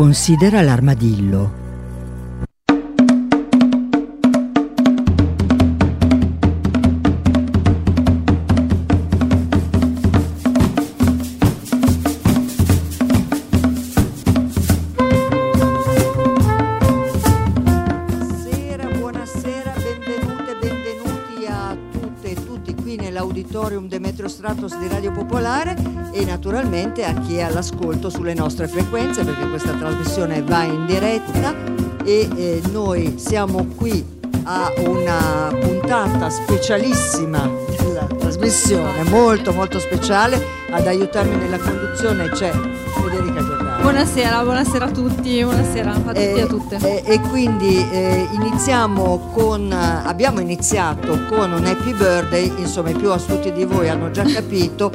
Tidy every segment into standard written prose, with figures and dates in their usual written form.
Considera l'armadillo. Auditorium Demetrio Stratos di Radio Popolare e naturalmente a chi è all'ascolto sulle nostre frequenze, perché questa trasmissione va in diretta e noi siamo qui a una puntata specialissima della trasmissione, molto molto speciale. Ad aiutarmi nella conduzione c'è Federica Giordano. Buonasera a tutti, buonasera a tutti e a tutte. E quindi abbiamo iniziato con un Happy Birthday, insomma i più astuti di voi hanno già capito,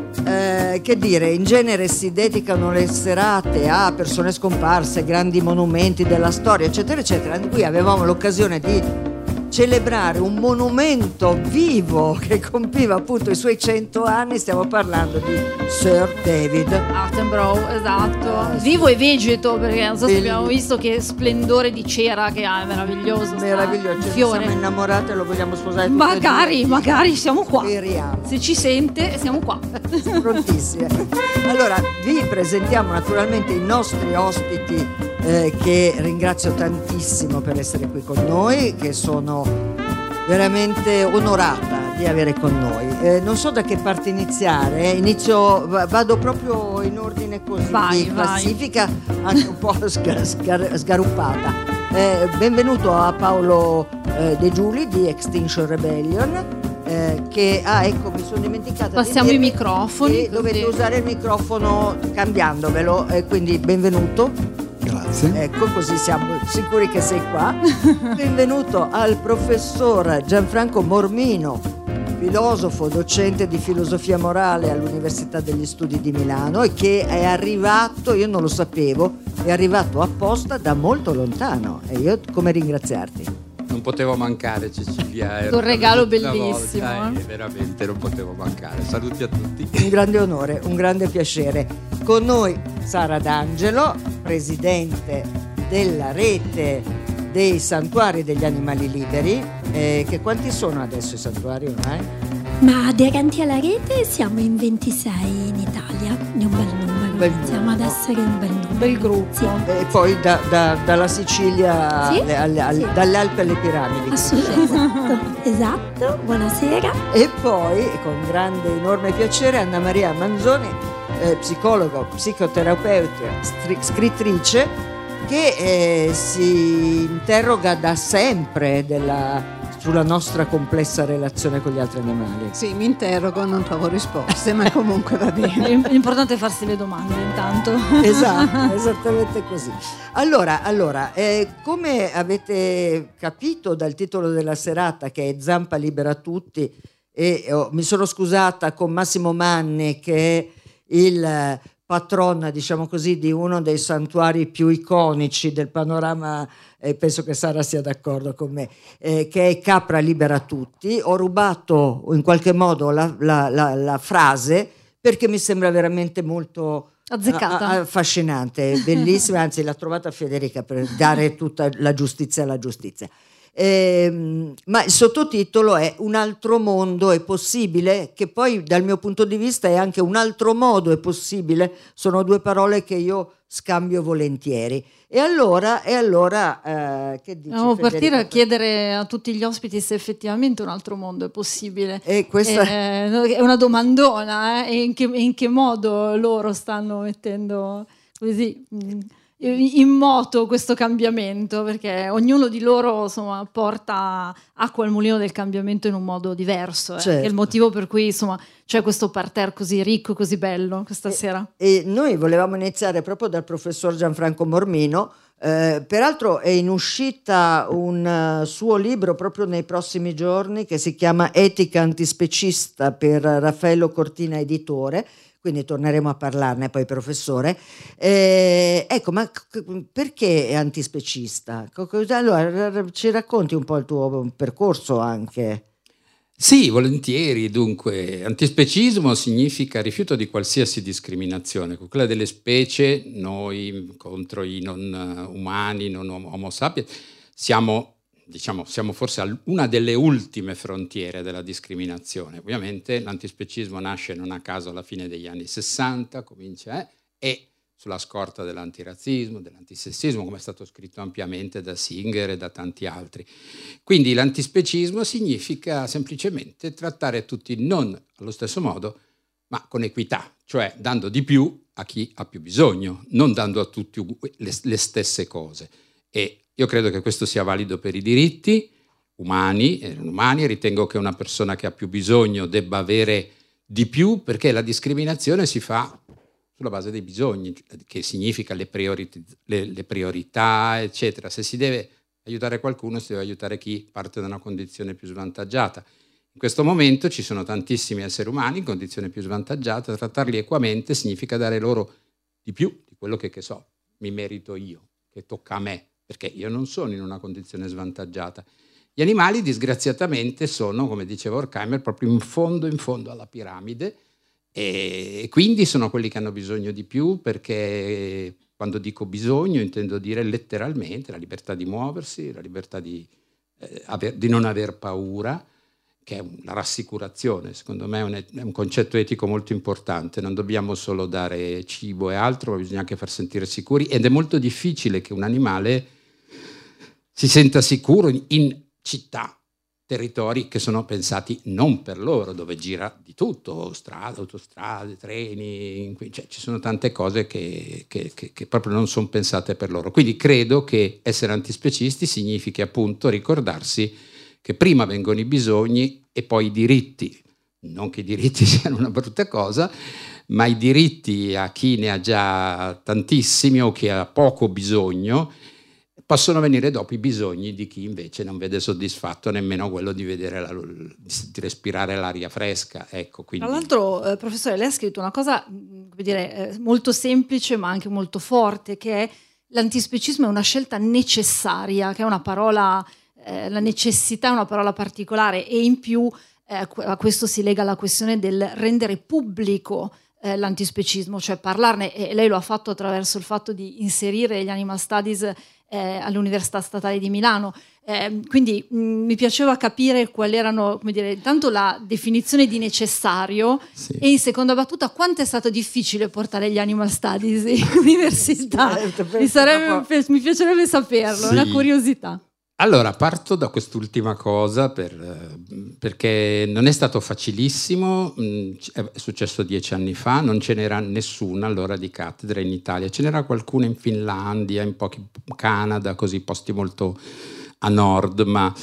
che dire, in genere si dedicano le serate a persone scomparse, grandi monumenti della storia, eccetera, eccetera. Qui avevamo l'occasione di celebrare un monumento vivo che compiva appunto i suoi 100 anni, stiamo parlando di Sir David Attenborough, esatto, vivo e vegeto, perché non so se abbiamo visto che splendore di cera che ha, è meraviglioso, fiore. Siamo innamorate, lo vogliamo sposare magari siamo qua. Speriamo. Se ci sente siamo qua. Prontissime. Allora vi presentiamo naturalmente i nostri ospiti, che ringrazio tantissimo per essere qui con noi, che sono veramente onorata di avere con noi. Non so da che parte iniziare, vado proprio in ordine così di classifica, anche un po' sgaruppata. Benvenuto a Paolo De Giuli di Extinction Rebellion, che ecco, mi sono dimenticata. Passiamo i microfoni, dovete usare il microfono cambiandovelo, quindi benvenuto. Grazie. Ecco, così siamo sicuri che sei qua. Benvenuto al professor Gianfranco Mormino, filosofo, docente di filosofia morale all'Università degli Studi di Milano, e che è arrivato, io non lo sapevo, è arrivato apposta da molto lontano, e io come ringraziarti. Non potevo mancare, Cecilia. Un regalo bellissimo. Veramente non potevo mancare. Saluti a tutti. Un grande onore, un grande piacere. Con noi Sara D'Angelo, presidente della rete dei santuari degli animali liberi. Che quanti sono adesso i santuari ormai? Ma aderenti alla rete siamo in 26 in Italia, di un bel numero. Iniziamo ad essere un bel numero. Bel gruppo. Sì. E poi dalla Sicilia, sì? dalle Alpi alle Piramidi. Assolutamente, esatto, buonasera. E poi, con grande, enorme piacere, Anna Maria Manzoni, psicologa, psicoterapeuta, scrittrice, che si interroga da sempre sulla nostra complessa relazione con gli altri animali. Sì, mi interrogo, non trovo risposte, ma comunque va bene. L'importante è farsi le domande intanto. Esatto, esattamente così. Allora, come avete capito dal titolo della serata, che è Zampa libera tutti, e mi sono scusata con Massimo Manni, che è il patron, diciamo così, di uno dei santuari più iconici del panorama, penso che Sara sia d'accordo con me, che è Capra libera tutti. Ho rubato in qualche modo la frase, perché mi sembra veramente molto azzeccata, affascinante, bellissima, anzi l'ha trovata Federica per dare tutta la giustizia alla giustizia. Ma il sottotitolo è Un altro mondo è possibile, che poi dal mio punto di vista è anche un altro modo è possibile, sono due parole che io scambio volentieri. E allora che dici? Dobbiamo partire a chiedere a tutti gli ospiti se effettivamente un altro mondo è possibile. E questa è una domandona, e in che modo loro stanno mettendo così in moto questo cambiamento, perché ognuno di loro insomma porta acqua al mulino del cambiamento in un modo diverso, certo. È il motivo per cui insomma c'è questo parterre così ricco, così bello questa sera. E noi volevamo iniziare proprio dal professor Gianfranco Mormino. Peraltro è in uscita un suo libro proprio nei prossimi giorni, che si chiama Etica antispecista, per Raffaello Cortina editore, quindi torneremo a parlarne poi, professore. Ecco, ma perché è antispecista? Allora ci racconti un po' il tuo percorso anche? Sì, volentieri. Dunque, antispecismo significa rifiuto di qualsiasi discriminazione. Con quella delle specie, noi contro i non umani, non homo sapiens, siamo forse una delle ultime frontiere della discriminazione. Ovviamente l'antispecismo nasce non a caso alla fine degli anni 60, e sulla scorta dell'antirazzismo, dell'antisessismo, come è stato scritto ampiamente da Singer e da tanti altri. Quindi l'antispecismo significa semplicemente trattare tutti non allo stesso modo, ma con equità, cioè dando di più a chi ha più bisogno, non dando a tutti le stesse cose. E io credo che questo sia valido per i diritti umani e non umani, e ritengo che una persona che ha più bisogno debba avere di più, perché la discriminazione si fa sulla base dei bisogni, che significa le priorità, eccetera. Se si deve aiutare qualcuno, si deve aiutare chi parte da una condizione più svantaggiata. In questo momento ci sono tantissimi esseri umani in condizione più svantaggiata, trattarli equamente significa dare loro di più di quello che so, mi merito io, che tocca a me, perché io non sono in una condizione svantaggiata. Gli animali disgraziatamente sono, come diceva Horkheimer, proprio in fondo alla piramide, e quindi sono quelli che hanno bisogno di più, perché quando dico bisogno intendo dire letteralmente la libertà di muoversi, la libertà di non aver paura, che è la rassicurazione. Secondo me è un concetto etico molto importante. Non dobbiamo solo dare cibo e altro, ma bisogna anche far sentire sicuri, ed è molto difficile che un animale si senta sicuro in città, territori che sono pensati non per loro, dove gira di tutto, strade, autostrade, treni, cioè ci sono tante cose che proprio non sono pensate per loro. Quindi credo che essere antispecisti significhi appunto ricordarsi che prima vengono i bisogni e poi i diritti. Non che i diritti siano una brutta cosa, ma i diritti a chi ne ha già tantissimi o che ha poco bisogno possono venire dopo i bisogni di chi invece non vede soddisfatto nemmeno quello di vedere di respirare l'aria fresca. Ecco, quindi. Tra l'altro, professore, lei ha scritto una cosa, come dire, molto semplice ma anche molto forte, che è: l'antispecismo è una scelta necessaria, che è una parola, la necessità è una parola particolare, e in più a questo si lega la questione del rendere pubblico l'antispecismo, cioè parlarne, e lei lo ha fatto attraverso il fatto di inserire gli Animal Studies all'Università Statale di Milano. Quindi mi piaceva capire quali erano, come dire, tanto la definizione di necessario, sì, e in seconda battuta quanto è stato difficile portare gli Animal Studies in università. Mi piacerebbe saperlo, sì, una curiosità. Allora, parto da quest'ultima cosa perché non è stato facilissimo. È successo 10 anni fa, non ce n'era nessuna allora di cattedra in Italia, ce n'era qualcuna in Finlandia, in Canada, così posti molto a nord, ma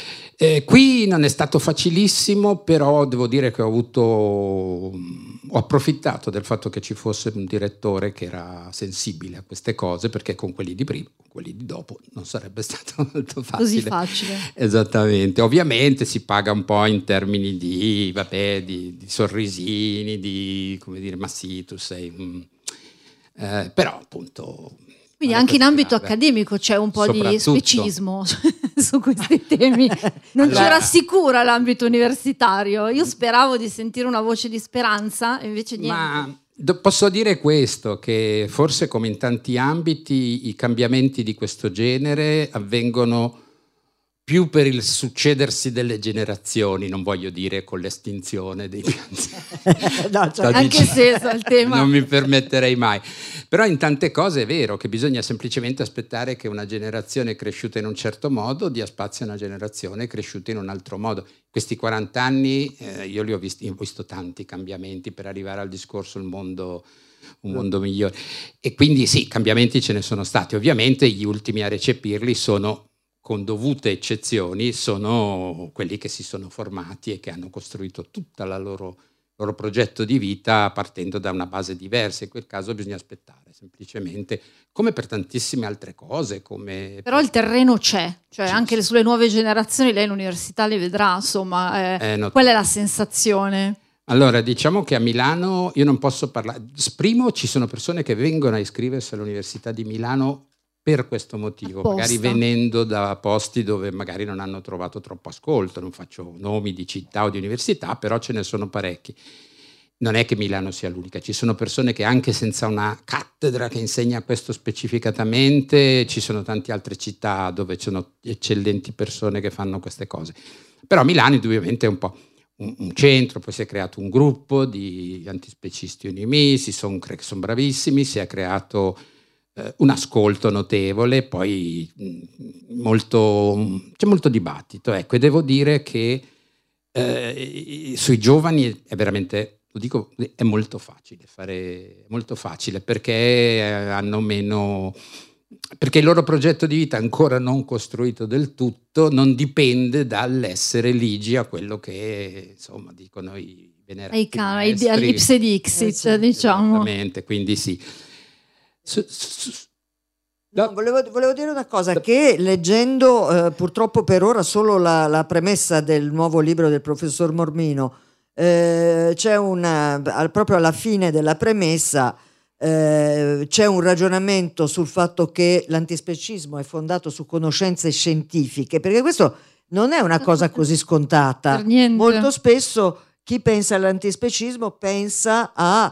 qui non è stato facilissimo, però devo dire che ho approfittato del fatto che ci fosse un direttore che era sensibile a queste cose, perché con quelli di prima, quelli di dopo non sarebbe stato molto facile. Così facile. Esattamente. Ovviamente si paga un po' in termini di sorrisini, di, come dire, ma sì, tu sei però appunto. Quindi anche in ambito accademico c'è un po' di specismo su questi temi. Non ci rassicura l'ambito universitario. Io speravo di sentire una voce di speranza, e invece niente. Ma posso dire questo, che forse come in tanti ambiti i cambiamenti di questo genere avvengono più per il succedersi delle generazioni, non voglio dire con l'estinzione dei pianeti. No, cioè, anche se il tema. Non mi permetterei mai. Però in tante cose è vero che bisogna semplicemente aspettare che una generazione cresciuta in un certo modo dia spazio a una generazione cresciuta in un altro modo. Questi 40 anni io ho visto tanti cambiamenti per arrivare al discorso un mondo migliore. E quindi sì, cambiamenti ce ne sono stati. Ovviamente gli ultimi a recepirli sono, con dovute eccezioni, sono quelli che si sono formati e che hanno costruito tutta la loro progetto di vita partendo da una base diversa. In quel caso bisogna aspettare, semplicemente, come per tantissime altre cose. Però il terreno c'è, cioè anche sulle nuove generazioni lei l'università le vedrà, insomma, qual è la sensazione? Allora, diciamo che a Milano io non posso parlare. Primo, ci sono persone che vengono a iscriversi all'Università di Milano per questo motivo, Apposta. magari venendo da posti dove magari non hanno trovato troppo ascolto. Non faccio nomi di città o di università, però ce ne sono parecchi. Non è che Milano sia l'unica, ci sono persone che anche senza una cattedra che insegna questo specificatamente, ci sono tante altre città dove ci sono eccellenti persone che fanno queste cose. Però Milano indubbiamente è un po' un centro, poi si è creato un gruppo di antispecisti UNIMI, sono bravissimi, si è creato un ascolto notevole, poi c'è molto dibattito. Ecco, e devo dire che sui giovani è veramente... Lo dico, è molto facile perché hanno meno, perché il loro progetto di vita ancora non costruito del tutto non dipende dall'essere ligi a quello che insomma dicono i venerati maestri. All'ipse dixit, diciamo. Esattamente, quindi sì. No, volevo dire una cosa, che leggendo purtroppo per ora solo la premessa del nuovo libro del professor Mormino, c'è proprio alla fine della premessa c'è un ragionamento sul fatto che l'antispecismo è fondato su conoscenze scientifiche, perché questo non è una cosa così scontata. Per niente. Molto spesso chi pensa all'antispecismo pensa a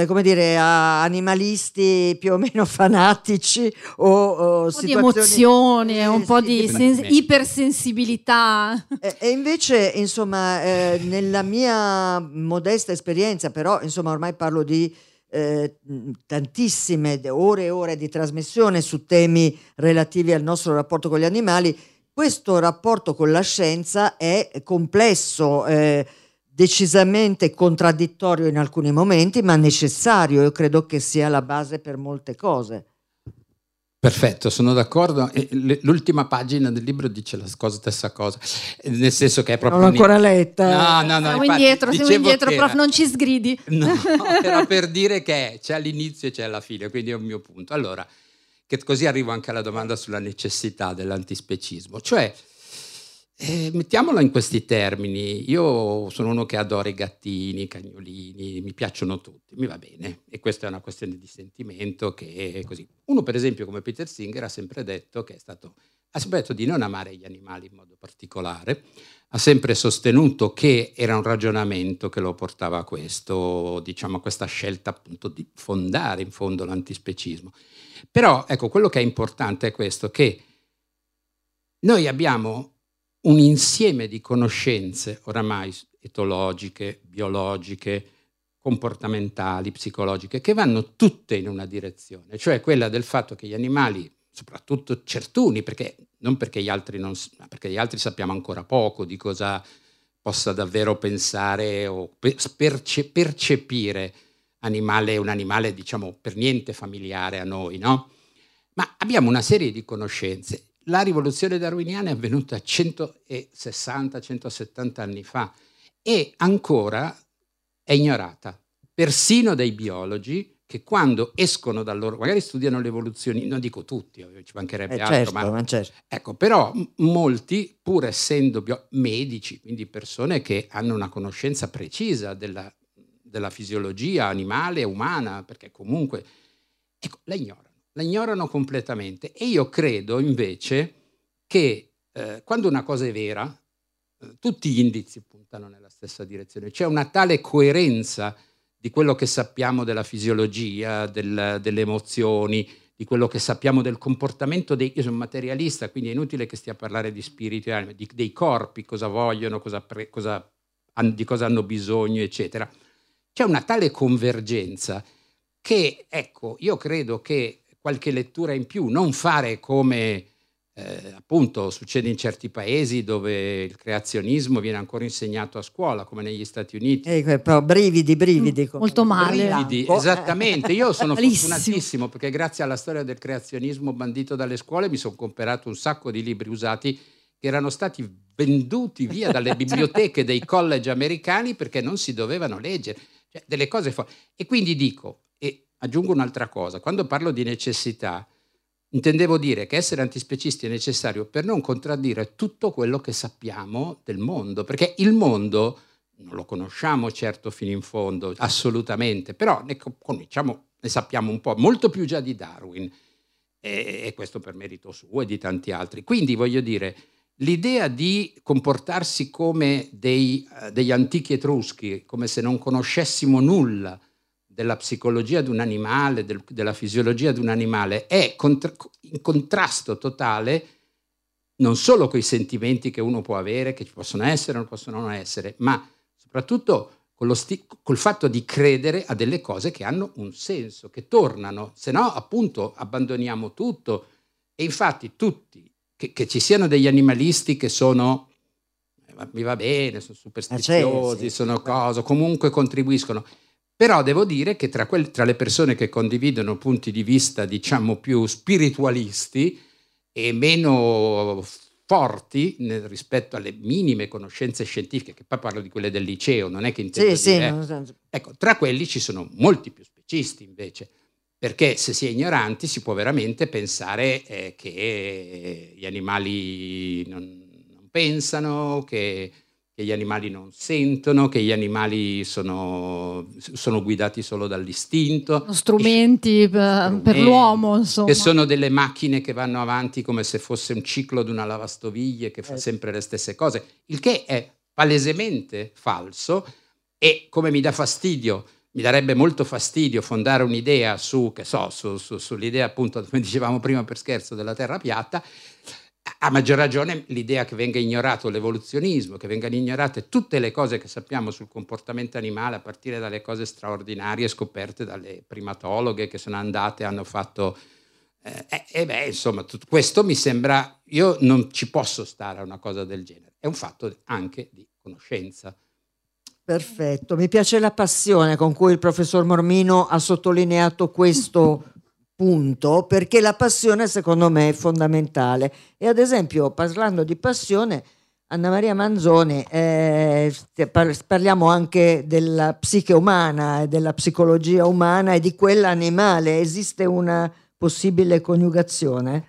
animalisti più o meno fanatici o un po' di emozioni, un po' di Beh. ipersensibilità. E invece, insomma, nella mia modesta esperienza, però, insomma, ormai parlo di tantissime ore e ore di trasmissione su temi relativi al nostro rapporto con gli animali, questo rapporto con la scienza è complesso, decisamente contraddittorio in alcuni momenti, ma necessario. Io credo che sia la base per molte cose. Perfetto, sono d'accordo. L'ultima pagina del libro dice la stessa cosa, nel senso che è proprio... Non l'ho ancora letta. No, Siamo infatti, indietro, dicevo prof, non ci sgridi. No, era per dire che c'è all'inizio e c'è alla fine, quindi è un mio punto. Allora, che così arrivo anche alla domanda sulla necessità dell'antispecismo, cioè mettiamolo in questi termini. Io sono uno che adora i gattini, i cagnolini, mi piacciono tutti, mi va bene, e questa è una questione di sentimento che è così. Uno per esempio come Peter Singer ha sempre detto di non amare gli animali in modo particolare, ha sempre sostenuto che era un ragionamento che lo portava a questo, diciamo, a questa scelta appunto di fondare in fondo l'antispecismo. Però ecco, quello che è importante è questo, che noi abbiamo un insieme di conoscenze oramai etologiche, biologiche, comportamentali, psicologiche, che vanno tutte in una direzione, cioè quella del fatto che gli animali, soprattutto certuni, non perché gli altri perché gli altri sappiamo ancora poco di cosa possa davvero pensare o percepire un animale diciamo per niente familiare a noi, no? Ma abbiamo una serie di conoscenze. La rivoluzione darwiniana è avvenuta 160-170 anni fa e ancora è ignorata, persino dai biologi che quando escono dal loro, magari studiano le evoluzioni, non dico tutti, ci mancherebbe altro, ma certo. Ecco, però molti, pur essendo medici, quindi persone che hanno una conoscenza precisa della fisiologia animale e umana, perché comunque ecco, la ignorano completamente. E io credo invece che quando una cosa è vera, tutti gli indizi puntano nella stessa direzione. C'è una tale coerenza di quello che sappiamo della fisiologia, delle emozioni, di quello che sappiamo del comportamento io sono materialista, quindi è inutile che stia a parlare di spiriti, dei corpi, cosa vogliono, di cosa hanno bisogno, eccetera. C'è una tale convergenza che, ecco, io credo che qualche lettura in più, non fare come appunto succede in certi paesi dove il creazionismo viene ancora insegnato a scuola, come negli Stati Uniti. Però brividi. Molto male. Brividi, esattamente. Io sono fortunatissimo perché grazie alla storia del creazionismo bandito dalle scuole mi sono comprato un sacco di libri usati che erano stati venduti via dalle biblioteche dei college americani perché non si dovevano leggere. Cioè, delle cose E quindi dico, e aggiungo un'altra cosa, quando parlo di necessità intendevo dire che essere antispecisti è necessario per non contraddire tutto quello che sappiamo del mondo, perché il mondo non lo conosciamo certo fino in fondo, assolutamente, però ne sappiamo un po', molto più già di Darwin. e questo per merito suo e di tanti altri. Quindi voglio dire, l'idea di comportarsi come degli antichi etruschi, come se non conoscessimo nulla della psicologia di un animale, della fisiologia di un animale, è in contrasto totale non solo con i sentimenti che uno può avere, che ci possono essere o non possono non essere, ma soprattutto col fatto di credere a delle cose che hanno un senso, che tornano, se no appunto abbandoniamo tutto. E infatti tutti, che ci siano degli animalisti che sono, mi va bene, sono superstiziosi, sono cose, comunque contribuiscono, però devo dire che tra le persone che condividono punti di vista diciamo più spiritualisti e meno forti rispetto alle minime conoscenze scientifiche, che poi parlo di quelle del liceo, non è che intendo dire. Ecco, tra quelli ci sono molti più specisti invece, perché se si è ignoranti si può veramente pensare che gli animali non pensano, che gli animali non sentono, che gli animali sono guidati solo dall'istinto. Sono strumenti per l'uomo, insomma. Che sono delle macchine che vanno avanti come se fosse un ciclo di una lavastoviglie che fa sempre le stesse cose, il che è palesemente falso. E come mi darebbe molto fastidio fondare un'idea sull'idea appunto, come dicevamo prima per scherzo, della terra piatta, a maggior ragione l'idea che venga ignorato l'evoluzionismo, che vengano ignorate tutte le cose che sappiamo sul comportamento animale, a partire dalle cose straordinarie scoperte dalle primatologhe che sono andate e hanno fatto... insomma, tutto questo mi sembra... Io non ci posso stare a una cosa del genere. È un fatto anche di conoscenza. Perfetto, mi piace la passione con cui il professor Mormino ha sottolineato questo punto, perché la passione secondo me è fondamentale. E ad esempio, parlando di passione, Anna Maria Manzoni, parliamo anche della psiche umana e della psicologia umana e di quella animale. Esiste una possibile coniugazione?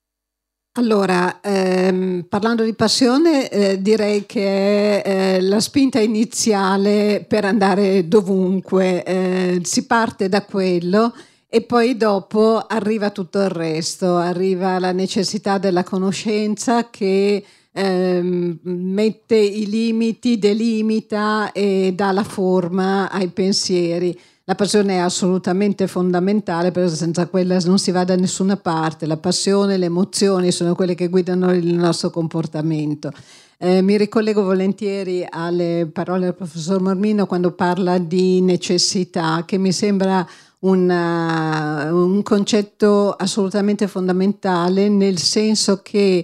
Allora, parlando di passione, direi che è la spinta iniziale per andare dovunque. Si parte da quello e poi dopo arriva tutto il resto, arriva la necessità della conoscenza che mette i limiti, delimita e dà la forma ai pensieri. La passione è assolutamente fondamentale, perché senza quella non si va da nessuna parte. La passione, le emozioni sono quelle che guidano il nostro comportamento. Mi ricollego volentieri alle parole del professor Mormino quando parla di necessità, che mi sembra un concetto assolutamente fondamentale, nel senso che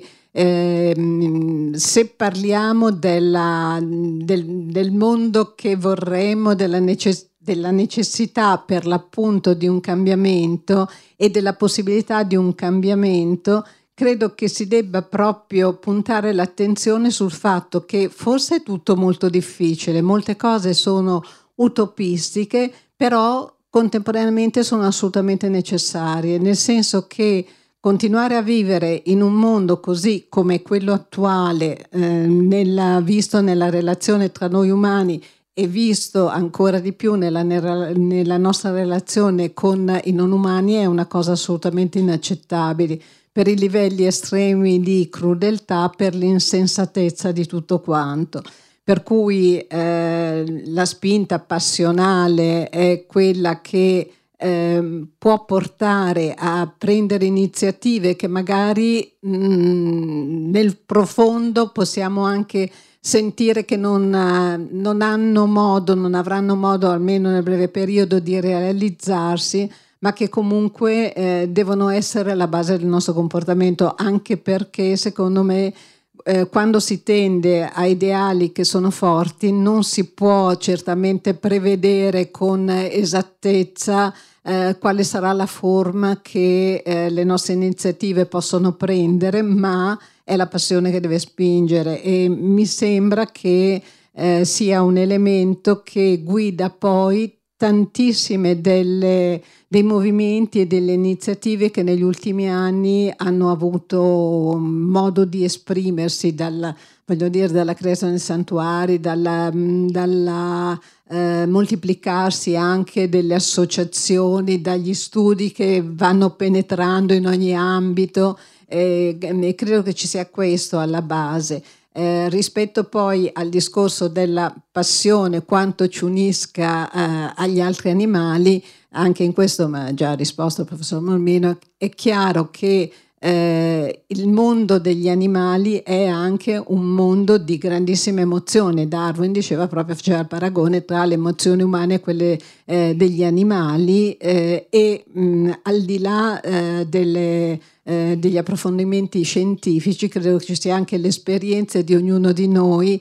se parliamo del mondo che vorremmo, della necessità per l'appunto di un cambiamento e della possibilità di un cambiamento, credo che si debba proprio puntare l'attenzione sul fatto che forse è tutto molto difficile, molte cose sono utopistiche, però contemporaneamente sono assolutamente necessarie, nel senso che continuare a vivere in un mondo così come quello attuale, visto nella relazione tra noi umani e visto ancora di più nella nostra relazione con i non umani, è una cosa assolutamente inaccettabile, per i livelli estremi di crudeltà, per l'insensatezza di tutto quanto. Per cui la spinta passionale è quella che può portare a prendere iniziative che magari nel profondo possiamo anche sentire che non avranno modo, almeno nel breve periodo, di realizzarsi, ma che comunque devono essere alla base del nostro comportamento, anche perché secondo me quando si tende a ideali che sono forti non si può certamente prevedere con esattezza quale sarà la forma che le nostre iniziative possono prendere, ma è la passione che deve spingere, e mi sembra che sia un elemento che guida poi tantissime dei movimenti e delle iniziative che negli ultimi anni hanno avuto modo di esprimersi, dalla creazione dei santuari, dalla moltiplicarsi anche delle associazioni, dagli studi che vanno penetrando in ogni ambito, e credo che ci sia questo alla base. Rispetto poi al discorso della passione, quanto ci unisca agli altri animali, anche in questo mi ha già risposto il professor Mormino, è chiaro che il mondo degli animali è anche un mondo di grandissime emozioni. Darwin faceva il paragone tra le emozioni umane e quelle degli animali, e al di là degli approfondimenti scientifici, credo che ci sia anche l'esperienza di ognuno di noi,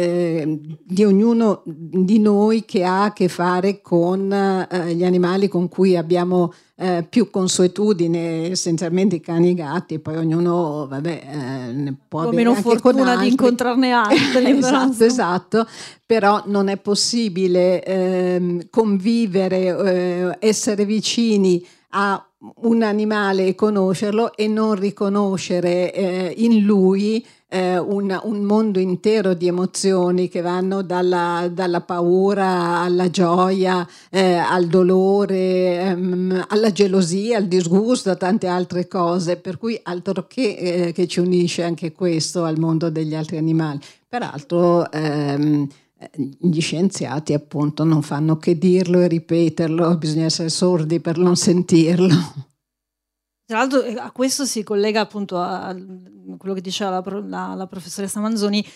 che ha a che fare con gli animali con cui abbiamo più consuetudine, essenzialmente i cani e i gatti, poi ognuno ne può avere meno anche fortuna con altri. di incontrarne altri. Esatto, però non è possibile convivere, essere vicini a un animale e conoscerlo e non riconoscere in lui un mondo intero di emozioni che vanno dalla paura alla gioia, al dolore, alla gelosia, al disgusto, a tante altre cose, per cui altro che ci unisce anche questo al mondo degli altri animali. Peraltro gli scienziati appunto non fanno che dirlo e ripeterlo, bisogna essere sordi per non sentirlo. Tra l'altro a questo si collega appunto a quello che diceva la professoressa Manzoni,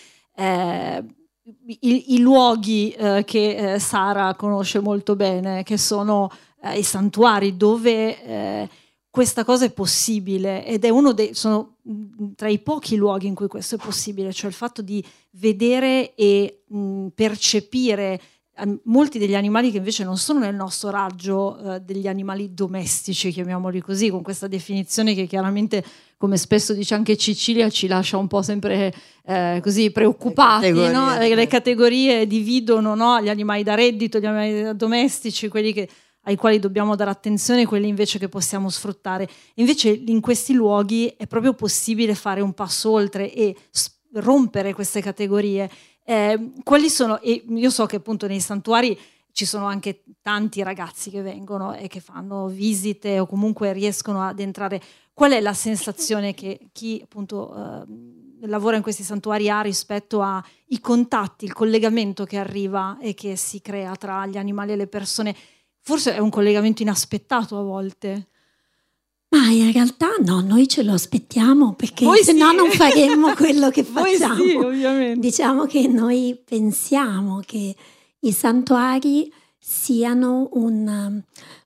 i luoghi che Sara conosce molto bene, che sono i santuari dove questa cosa è possibile, ed è sono tra i pochi luoghi in cui questo è possibile, cioè il fatto di vedere e percepire molti degli animali che invece non sono nel nostro raggio degli animali domestici, chiamiamoli così, con questa definizione che chiaramente, come spesso dice anche Cecilia, ci lascia un po' sempre così preoccupati, no? Le categorie dividono, no? Gli animali da reddito, gli animali domestici, quelli ai quali dobbiamo dare attenzione, quelli invece che possiamo sfruttare. Invece in questi luoghi è proprio possibile fare un passo oltre e rompere queste categorie. Quali sono? E io so che appunto nei santuari ci sono anche tanti ragazzi che vengono e che fanno visite o comunque riescono ad entrare. Qual è la sensazione che chi appunto lavora in questi santuari ha rispetto ai contatti, il collegamento che arriva e che si crea tra gli animali e le persone? Forse è un collegamento inaspettato a volte. Ma in realtà no, noi ce lo aspettiamo, perché se no non faremmo quello che facciamo. Voi sì, ovviamente. Diciamo che noi pensiamo che i santuari siano un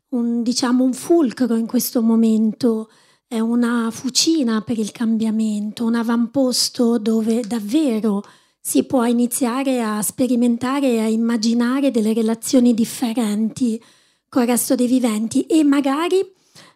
fulcro in questo momento, è una fucina per il cambiamento, un avamposto dove davvero si può iniziare a sperimentare e a immaginare delle relazioni differenti con il resto dei viventi, e magari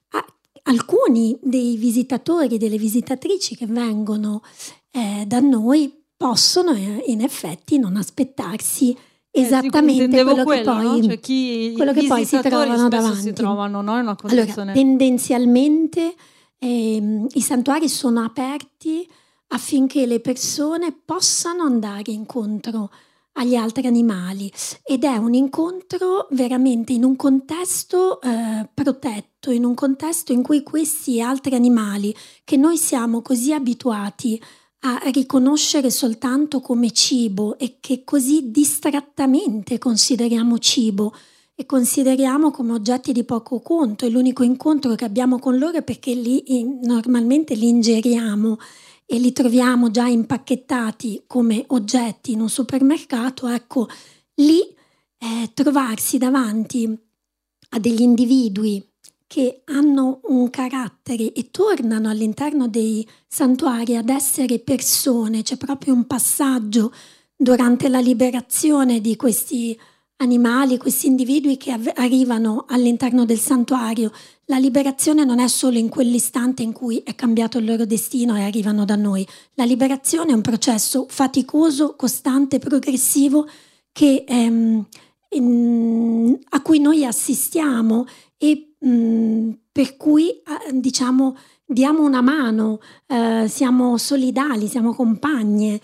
alcuni dei visitatori, delle visitatrici che vengono da noi possono in effetti non aspettarsi esattamente quello che poi, no? Cioè quello che poi si trovano davanti. Si trovano, no? In una condizione. Allora, tendenzialmente i santuari sono aperti affinché le persone possano andare incontro agli altri animali, ed è un incontro veramente in un contesto protetto, in un contesto in cui questi altri animali che noi siamo così abituati a riconoscere soltanto come cibo e che così distrattamente consideriamo cibo e consideriamo come oggetti di poco conto, e l'unico incontro che abbiamo con loro è perché normalmente li ingeriamo e li troviamo già impacchettati come oggetti in un supermercato. Ecco, lì trovarsi davanti a degli individui che hanno un carattere e tornano all'interno dei santuari ad essere persone, c'è proprio un passaggio durante la liberazione di questi animali, questi individui che arrivano all'interno del santuario. La liberazione non è solo in quell'istante in cui è cambiato il loro destino e arrivano da noi. La liberazione è un processo faticoso, costante, progressivo, che a cui noi assistiamo e per cui diciamo diamo una mano, siamo solidali, siamo compagne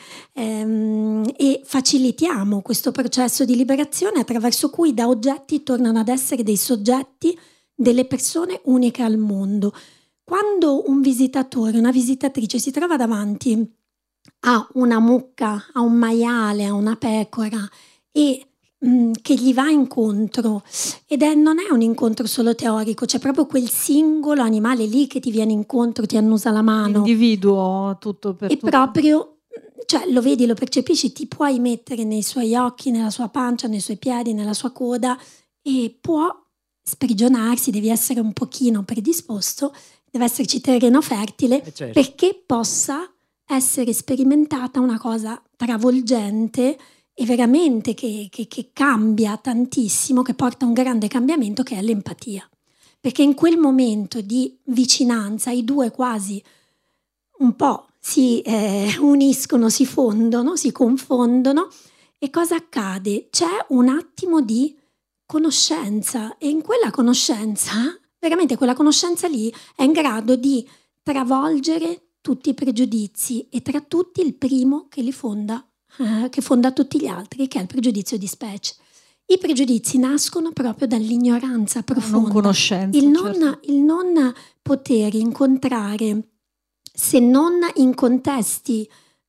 e facilitiamo questo processo di liberazione attraverso cui da oggetti tornano ad essere dei soggetti, delle persone uniche al mondo. Quando un visitatore, una visitatrice si trova davanti a una mucca, a un maiale, a una pecora e che gli va incontro non è un incontro solo teorico, c'è proprio quel singolo animale lì che ti viene incontro, ti annusa la mano, individuo tutto per e tutto. proprio, cioè lo vedi, lo percepisci, ti puoi mettere nei suoi occhi, nella sua pancia, nei suoi piedi, nella sua coda e può sprigionarsi, devi essere un pochino predisposto, deve esserci terreno fertile, certo. perché possa essere sperimentata una cosa travolgente e veramente che cambia tantissimo, che porta a un grande cambiamento, che è l'empatia. Perché in quel momento di vicinanza i due quasi un po' si uniscono, si fondono, si confondono, e cosa accade? C'è un attimo di conoscenza, e in quella conoscenza, veramente quella conoscenza lì è in grado di travolgere tutti i pregiudizi, e tra tutti il primo che li fonda, che fonda tutti gli altri, che è il pregiudizio di specie. I pregiudizi nascono proprio dall'ignoranza profonda, non conoscenza, il non poter incontrare, se non in contesti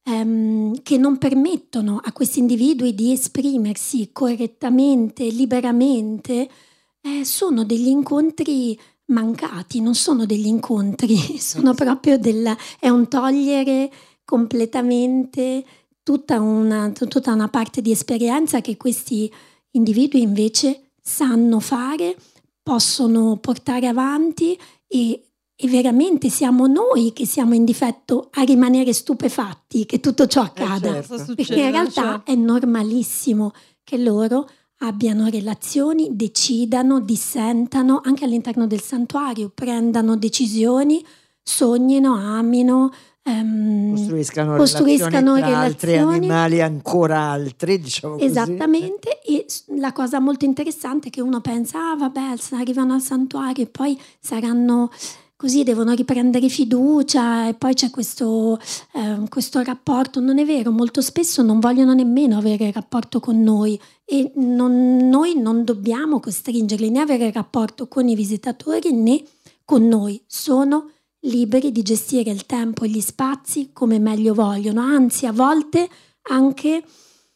che non permettono a questi individui di esprimersi correttamente, liberamente, sono degli incontri mancati, non sono degli incontri, sono proprio è un togliere completamente tutta una parte di esperienza che questi individui invece sanno fare, possono portare avanti, e veramente siamo noi che siamo in difetto a rimanere stupefatti che tutto ciò accada, certo. perché in realtà è normalissimo che loro abbiano relazioni, decidano, dissentano anche all'interno del santuario, prendano decisioni, sognino, amino, costruiscano relazioni tra altri animali, ancora altri, diciamo così. Esattamente, e la cosa molto interessante è che uno pensa, vabbè, arrivano al santuario e poi saranno così, devono riprendere fiducia, e poi c'è questo rapporto. Non è vero, molto spesso non vogliono nemmeno avere il rapporto con noi, e noi non dobbiamo costringerli né avere il rapporto con i visitatori né con noi. Sono liberi di gestire il tempo e gli spazi come meglio vogliono, anzi a volte anche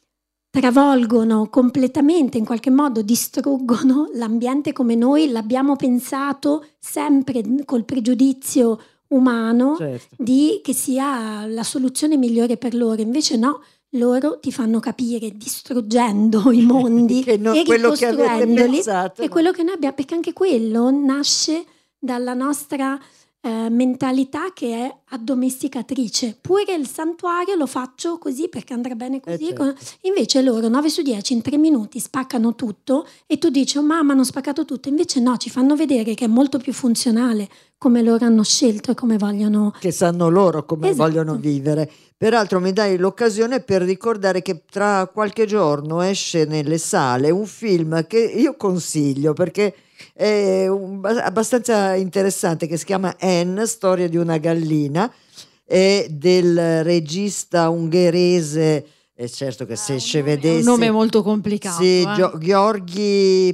travolgono completamente, in qualche modo distruggono l'ambiente come noi l'abbiamo pensato, sempre col pregiudizio umano, certo, che sia la soluzione migliore per loro. Invece no, loro ti fanno capire, distruggendo i mondi che e quello che avete ricostruendoli, pensato, è quello che noi abbiamo, perché anche quello nasce dalla nostra mentalità che è addomesticatrice. Pure il santuario lo faccio così perché andrà bene così, certo. Invece loro 9 su 10 in 3 minuti spaccano tutto, e tu dici, oh mamma, hanno spaccato tutto. Invece no, ci fanno vedere che è molto più funzionale come loro hanno scelto e come vogliono, che sanno loro come Esatto. vogliono vivere. Peraltro mi dai l'occasione per ricordare che tra qualche giorno esce nelle sale un film che io consiglio perché è abbastanza interessante, che si chiama Anne, storia di una gallina, è del regista ungherese, certo che se vedessi, è un nome molto complicato, sì, Gheorghi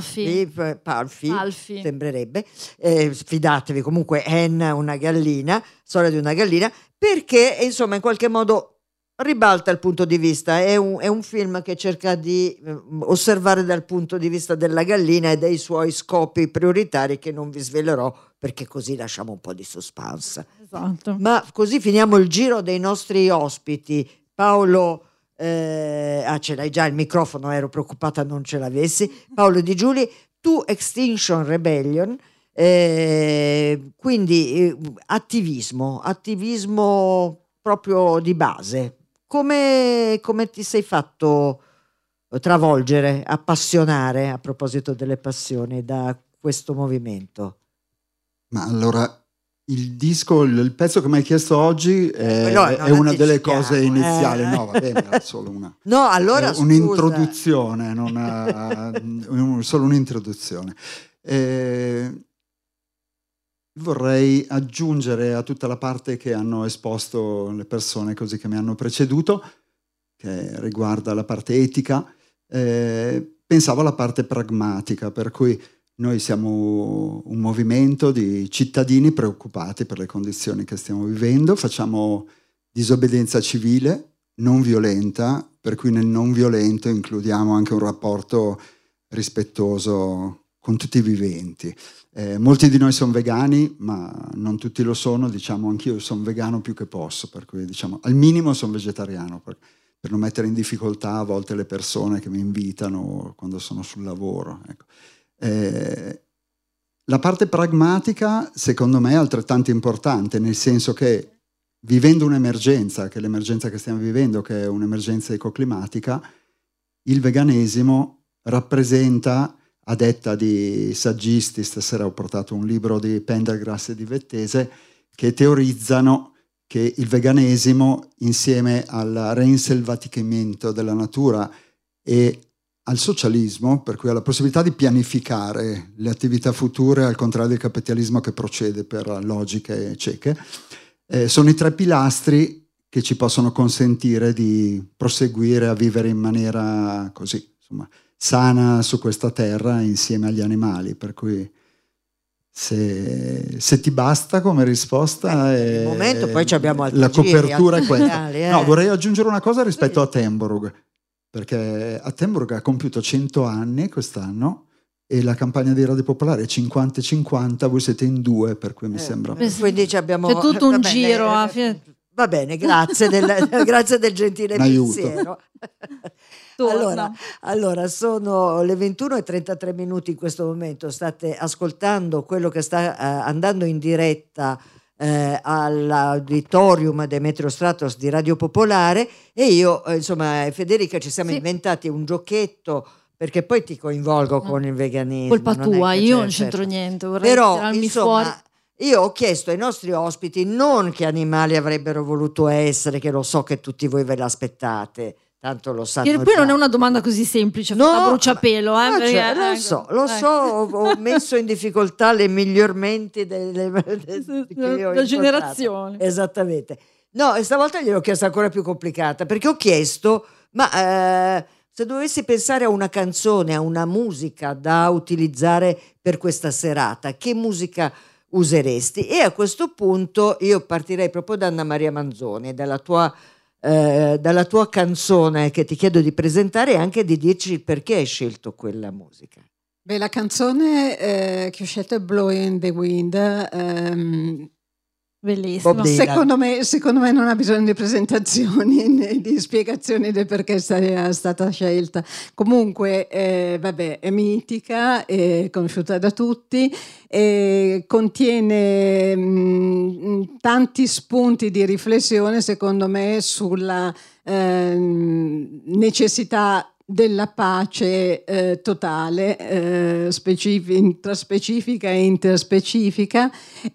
Palfi. sembrerebbe, fidatevi, comunque Anne, una gallina, storia di una gallina, perché insomma in qualche modo ribalta il punto di vista. È un film che cerca di osservare dal punto di vista della gallina e dei suoi scopi prioritari, che non vi svelerò perché così lasciamo un po' di suspense. Esatto. Ma così finiamo il giro dei nostri ospiti. Paolo, ce l'hai già il microfono, ero preoccupata non ce l'avessi. Paolo Di Giuli, tu Extinction Rebellion, quindi attivismo proprio di base. Come ti sei fatto travolgere, appassionare, a proposito delle passioni, da questo movimento? Ma allora, il disco, il pezzo che mi hai chiesto oggi è una delle cose iniziali. No, va bene, era solo una. No, allora un'introduzione, solo un'introduzione. Vorrei aggiungere a tutta la parte che hanno esposto le persone così che mi hanno preceduto, che riguarda la parte etica, pensavo alla parte pragmatica, per cui noi siamo un movimento di cittadini preoccupati per le condizioni che stiamo vivendo, facciamo disobbedienza civile non violenta, per cui nel non violento includiamo anche un rapporto rispettoso con tutti i viventi. Molti di noi sono vegani, ma non tutti lo sono, diciamo anch'io sono vegano più che posso, per cui diciamo al minimo sono vegetariano, per non mettere in difficoltà a volte le persone che mi invitano quando sono sul lavoro. Ecco. La parte pragmatica secondo me è altrettanto importante, nel senso che vivendo un'emergenza, che è l'emergenza che stiamo vivendo, che è un'emergenza ecoclimatica, il veganesimo rappresenta, a detta di saggisti, stasera ho portato un libro di Pendergrass e di Vettese, che teorizzano che il veganesimo, insieme al reinselvaticamento della natura e al socialismo, per cui alla possibilità di pianificare le attività future, al contrario del capitalismo che procede per logiche cieche, sono i tre pilastri che ci possono consentire di proseguire a vivere in maniera così, insomma, sana su questa terra insieme agli animali, per cui se ti basta come risposta nel momento poi abbiamo altri la copertura giri, è questa. finali, No, vorrei aggiungere una cosa rispetto a Attenborough, perché Attenborough ha compiuto 100 anni quest'anno e la campagna di Radio Popolare è 50-50, voi siete in 2, per cui mi sembra. Quindi abbiamo, c'è tutto un giro. Va bene, grazie del gentile pensiero. Allora, sono le 21:33 in questo momento, state ascoltando quello che sta andando in diretta all'auditorium Demetrio Stratos di Radio Popolare, e io insomma Federica ci siamo inventati un giochetto, perché poi ti coinvolgo con il veganismo. Colpa tua, io non c'entro niente, vorrei tirarmi fuori. Io ho chiesto ai nostri ospiti non che animali avrebbero voluto essere, che lo so che tutti voi ve l'aspettate, tanto lo sanno. E poi non è una domanda così semplice, no, bruciapelo. Lo so, ho messo in difficoltà le migliormenti della generazione. Esattamente. No, e stavolta gliel'ho chiesto ancora più complicata, perché ho chiesto, se dovessi pensare a una canzone, a una musica da utilizzare per questa serata, che musica useresti? E a questo punto io partirei proprio da Anna Maria Manzoni, dalla tua canzone che ti chiedo di presentare, e anche di dirci perché hai scelto quella musica. Beh, la canzone che ho scelto è Blowing in the Wind. Bellissimo. Secondo me non ha bisogno di presentazioni né di spiegazioni del perché sia stata scelta. Comunque è mitica, è conosciuta da tutti, contiene tanti spunti di riflessione secondo me sulla necessità della pace totale, intraspecifica e interspecifica,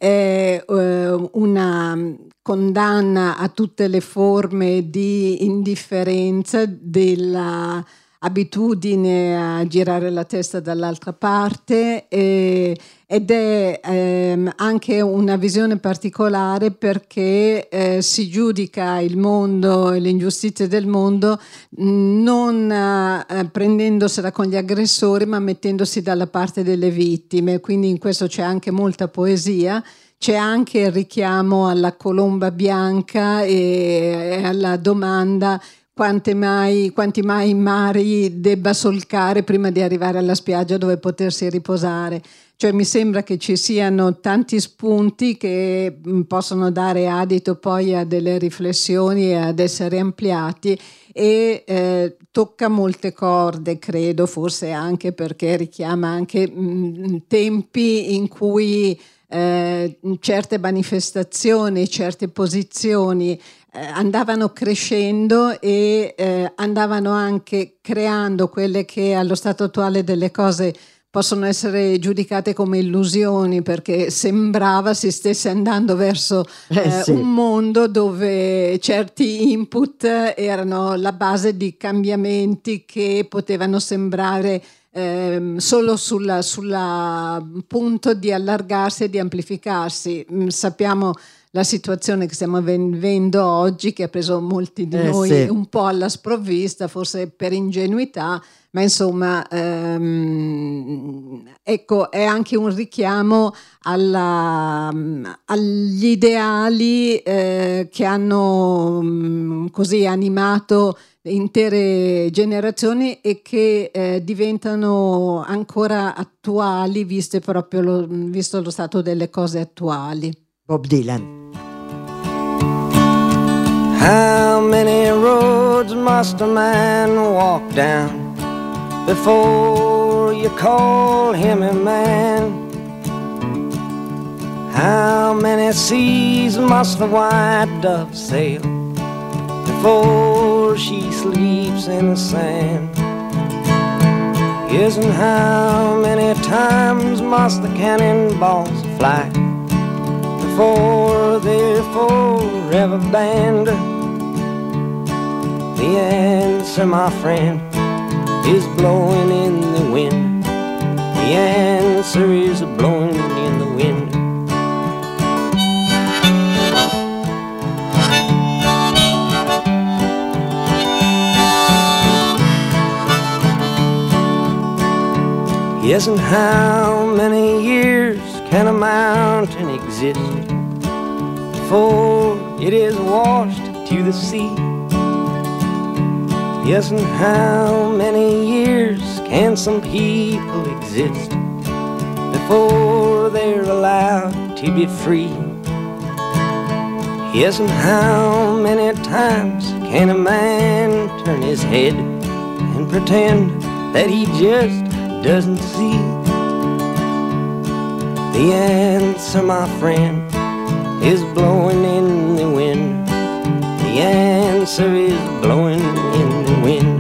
una condanna a tutte le forme di indifferenza, della abitudine a girare la testa dall'altra parte, ed è anche una visione particolare perché si giudica il mondo e le ingiustizie del mondo non prendendosela con gli aggressori, ma mettendosi dalla parte delle vittime. Quindi in questo c'è anche molta poesia. C'è anche il richiamo alla colomba bianca e alla domanda: quanti mai mari debba solcare prima di arrivare alla spiaggia dove potersi riposare. Cioè mi sembra che ci siano tanti spunti che possono dare adito poi a delle riflessioni e ad essere ampliati, e tocca molte corde, credo, forse anche perché richiama anche tempi in cui certe manifestazioni, certe posizioni andavano crescendo e andavano anche creando quelle che allo stato attuale delle cose possono essere giudicate come illusioni, perché sembrava si stesse andando verso Sì. un mondo dove certi input erano la base di cambiamenti che potevano sembrare solo sulla punto di allargarsi e di amplificarsi. Sappiamo la situazione che stiamo vivendo oggi, che ha preso molti di noi sì. un po' alla sprovvista, forse per ingenuità, ma insomma ecco, è anche un richiamo agli ideali che hanno così animato intere generazioni e che diventano ancora attuali visto lo stato delle cose attuali. Bob Dylan. How many roads must a man walk down before you call him a man? How many seas must the white dove sail before she sleeps in the sand? Yes, and how many times must the cannonballs fly before they're forever banned? The answer, my friend, is blowing in the wind. The answer is blowing in the wind. Yes, and how many years can a mountain exist before it is washed to the sea? Yes, and how many years can some people exist before they're allowed to be free? Yes, and how many times can a man turn his head and pretend that he just doesn't see? The answer, my friend, is blowing in the wind. The answer is blowing in the wind.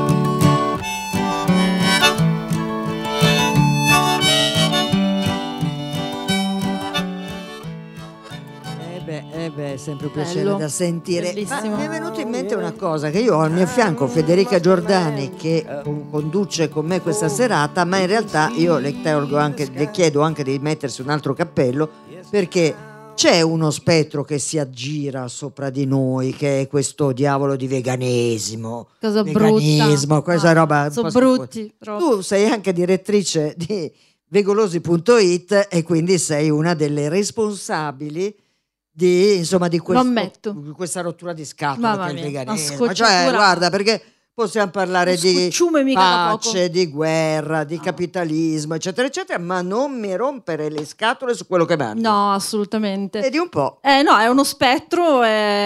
È sempre un piacere Bello, da sentire. bellissimo. Ma mi è venuta in mente una cosa, che io ho al mio fianco Federica Giordani che conduce con me questa serata, ma in realtà io le chiedo anche di mettersi un altro cappello, perché c'è uno spettro che si aggira sopra di noi, che è questo diavolo di veganesimo. Cosa veganismo, brutta. questa roba. Sono brutti. Tu sei anche direttrice di vegolosi.it e quindi sei una delle responsabili di questa rottura di scatola Mamma che è il mia, veganesimo. una Cioè, scocciatura. guarda, perché possiamo parlare di Scocciume mica da poco. pace, di guerra, di capitalismo, eccetera, eccetera, ma non mi rompere le scatole su quello che mangi. No, assolutamente. Vedi un po'. No, è uno spettro,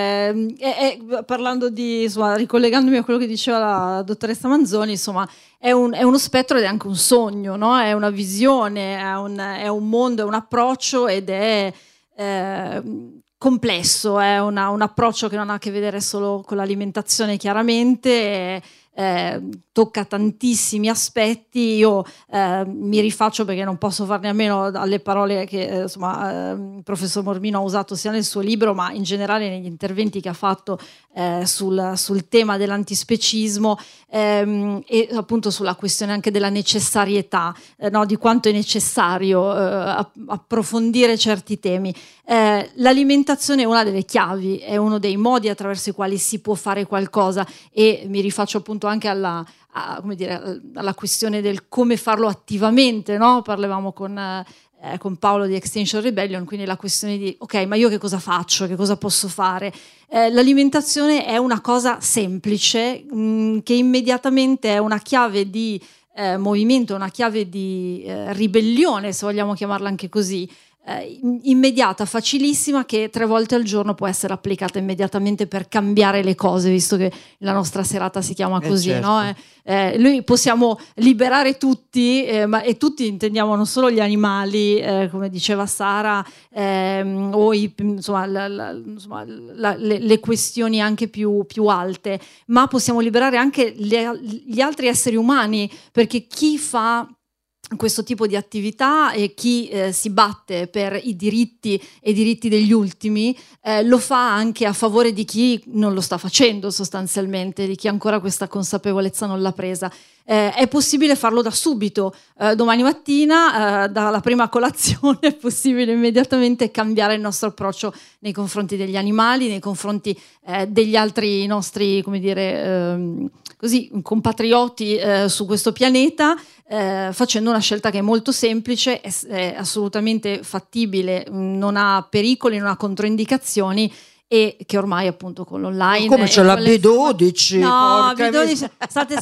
parlando di, insomma, ricollegandomi a quello che diceva la dottoressa Manzoni, insomma, è uno spettro ed è anche un sogno, no? È una visione, è un mondo, è un approccio ed è complesso, è un approccio che non ha a che vedere solo con l'alimentazione, chiaramente, tocca tantissimi aspetti. Io mi rifaccio, perché non posso farne a meno, alle parole che il professor Mormino ha usato sia nel suo libro ma in generale negli interventi che ha fatto sul tema dell'antispecismo e appunto sulla questione anche della necessarietà, no? Di quanto è necessario approfondire certi temi. L'alimentazione è una delle chiavi, è uno dei modi attraverso i quali si può fare qualcosa, e mi rifaccio appunto anche alla questione del come farlo attivamente, no? Parlavamo con Paolo di Extinction Rebellion, quindi la questione di ok, ma io che cosa faccio, che cosa posso fare? L'alimentazione è una cosa semplice che immediatamente è una chiave di movimento, una chiave di ribellione, se vogliamo chiamarla anche così, immediata, facilissima, che 3 volte al giorno può essere applicata immediatamente per cambiare le cose, visto che la nostra serata si chiama così, certo. no? Noi possiamo liberare tutti, e tutti intendiamo non solo gli animali, come diceva Sara, o le questioni anche più alte, ma possiamo liberare anche gli altri esseri umani, perché chi fa questo tipo di attività e chi si batte per i diritti e i diritti degli ultimi lo fa anche a favore di chi non lo sta facendo, sostanzialmente, di chi ancora questa consapevolezza non l'ha presa. È possibile farlo da subito, domani mattina, dalla prima colazione è possibile immediatamente cambiare il nostro approccio nei confronti degli animali, nei confronti degli altri nostri, come dire, così, compatrioti su questo pianeta, facendo una scelta che è molto semplice, è assolutamente fattibile, non ha pericoli, non ha controindicazioni, e che ormai appunto con l'online... Come c'è la B12? No, B12, state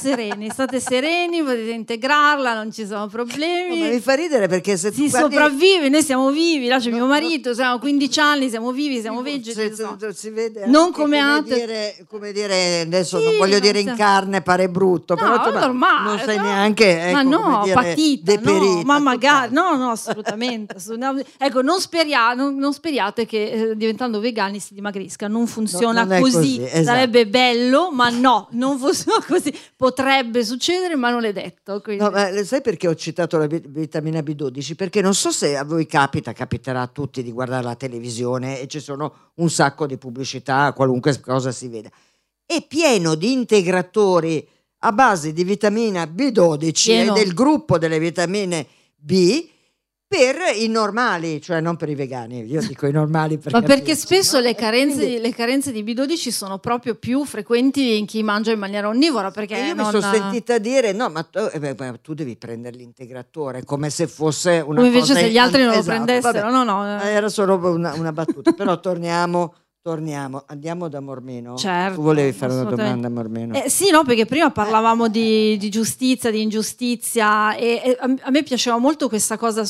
sereni, potete integrarla, non ci sono problemi. No, ma mi fa ridere perché se si guardi... sopravvive, noi siamo vivi, là c'è mio marito, siamo 15 anni, siamo vivi, siamo vegeti. Si vede non come altre... come dire, adesso non voglio dire in carne, pare brutto, no, però è normale, non sei neanche ma no, patita, deperita, no, ma magari no, assolutamente. Ecco, non speriate che diventando vegani si dimagrisca. Non funziona non così. Esatto. Sarebbe bello, ma no, non funziona così. Potrebbe succedere, ma non è detto. Quindi... No, ma sai perché ho citato la vitamina B12? Perché non so se a voi capiterà a tutti di guardare la televisione e ci sono un sacco di pubblicità, qualunque cosa si veda. È pieno di integratori a base di vitamina B12 e del gruppo delle vitamine B, per i normali, cioè non per i vegani, io dico i normali ma perché spesso no? le carenze di B12 sono proprio più frequenti in chi mangia in maniera onnivora, perché io mi sono sentita dire no, ma tu devi prendere l'integratore come se fosse una come invece cosa se gli altri non lo esatto, prendessero. No. Era solo una battuta. Però torniamo, andiamo da Mormeno. Certo, tu volevi fare una domanda a Mormeno? Sì, no, perché prima parlavamo di giustizia, di ingiustizia, e a me piaceva molto questa cosa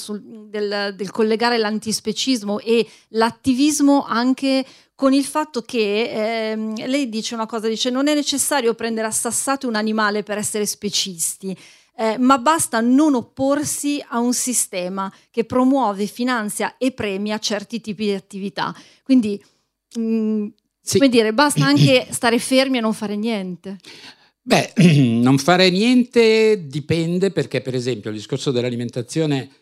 del collegare l'antispecismo e l'attivismo anche con il fatto che lei dice una cosa, dice non è necessario prendere a sassate un animale per essere specisti. Ma basta non opporsi a un sistema che promuove, finanzia e premia certi tipi di attività. Quindi sì. Come dire, basta anche stare fermi e non fare niente. Beh, non fare niente dipende, perché per esempio il discorso dell'alimentazione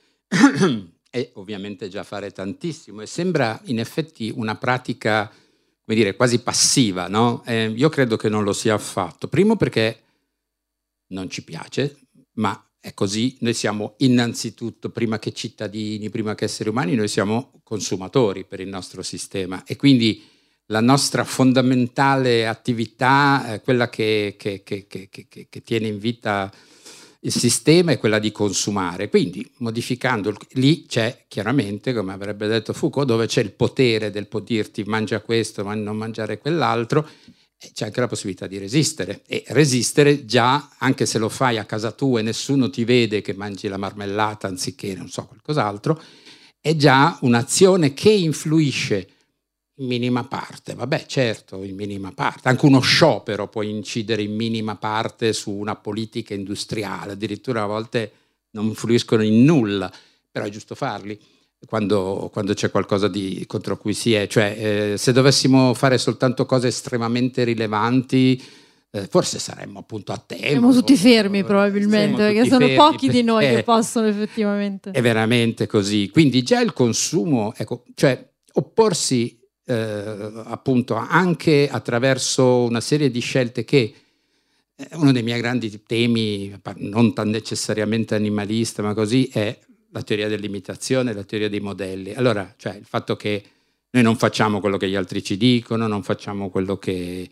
è ovviamente già fare tantissimo e sembra in effetti una pratica, come dire, quasi passiva, no? Io credo che non lo sia affatto. Primo perché non ci piace, ma è così. Noi siamo innanzitutto, prima che cittadini, prima che esseri umani, noi siamo consumatori per il nostro sistema, e quindi la nostra fondamentale attività, quella che tiene in vita il sistema, è quella di consumare. Quindi modificando, lì c'è chiaramente, come avrebbe detto Foucault, dove c'è il potere del dirti mangia questo ma non mangiare quell'altro, c'è anche la possibilità di resistere, e resistere già, anche se lo fai a casa tua e nessuno ti vede che mangi la marmellata anziché non so qualcos'altro, è già un'azione che influisce in minima parte. Vabbè, certo, in minima parte. Anche uno sciopero può incidere in minima parte su una politica industriale, addirittura a volte non influiscono in nulla, però è giusto farli quando c'è qualcosa contro cui si è. Cioè, se dovessimo fare soltanto cose estremamente rilevanti, forse saremmo appunto a tempo. Siamo tutti fermi probabilmente, perché sono pochi di noi che possono effettivamente. È veramente così. Quindi già il consumo, ecco, cioè opporsi appunto anche attraverso una serie di scelte che uno dei miei grandi temi, non tan necessariamente animalista, ma così, è la teoria dell'imitazione, la teoria dei modelli. Allora, cioè il fatto che noi non facciamo quello che gli altri ci dicono, non facciamo quello che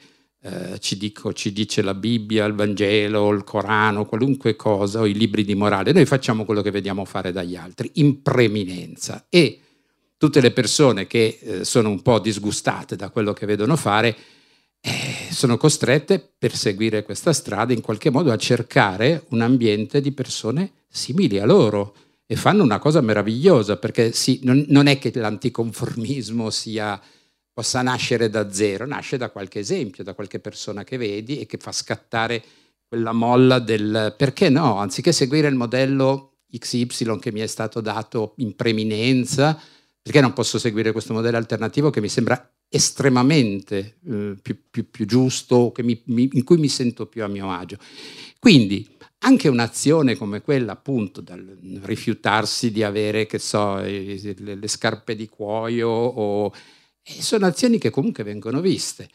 ci dice la Bibbia, il Vangelo, il Corano, qualunque cosa, o i libri di morale. Noi facciamo quello che vediamo fare dagli altri, in preeminenza. E tutte le persone che sono un po' disgustate da quello che vedono fare sono costrette, per seguire questa strada, in qualche modo a cercare un ambiente di persone simili a loro, e fanno una cosa meravigliosa, perché sì, non è che l'anticonformismo possa nascere da zero, nasce da qualche esempio, da qualche persona che vedi e che fa scattare quella molla del perché no, anziché seguire il modello XY che mi è stato dato in preeminenza, perché non posso seguire questo modello alternativo che mi sembra estremamente più giusto, in cui mi sento più a mio agio. Quindi anche un'azione come quella, appunto, dal rifiutarsi di avere, che so, le scarpe di cuoio, sono azioni che comunque vengono viste.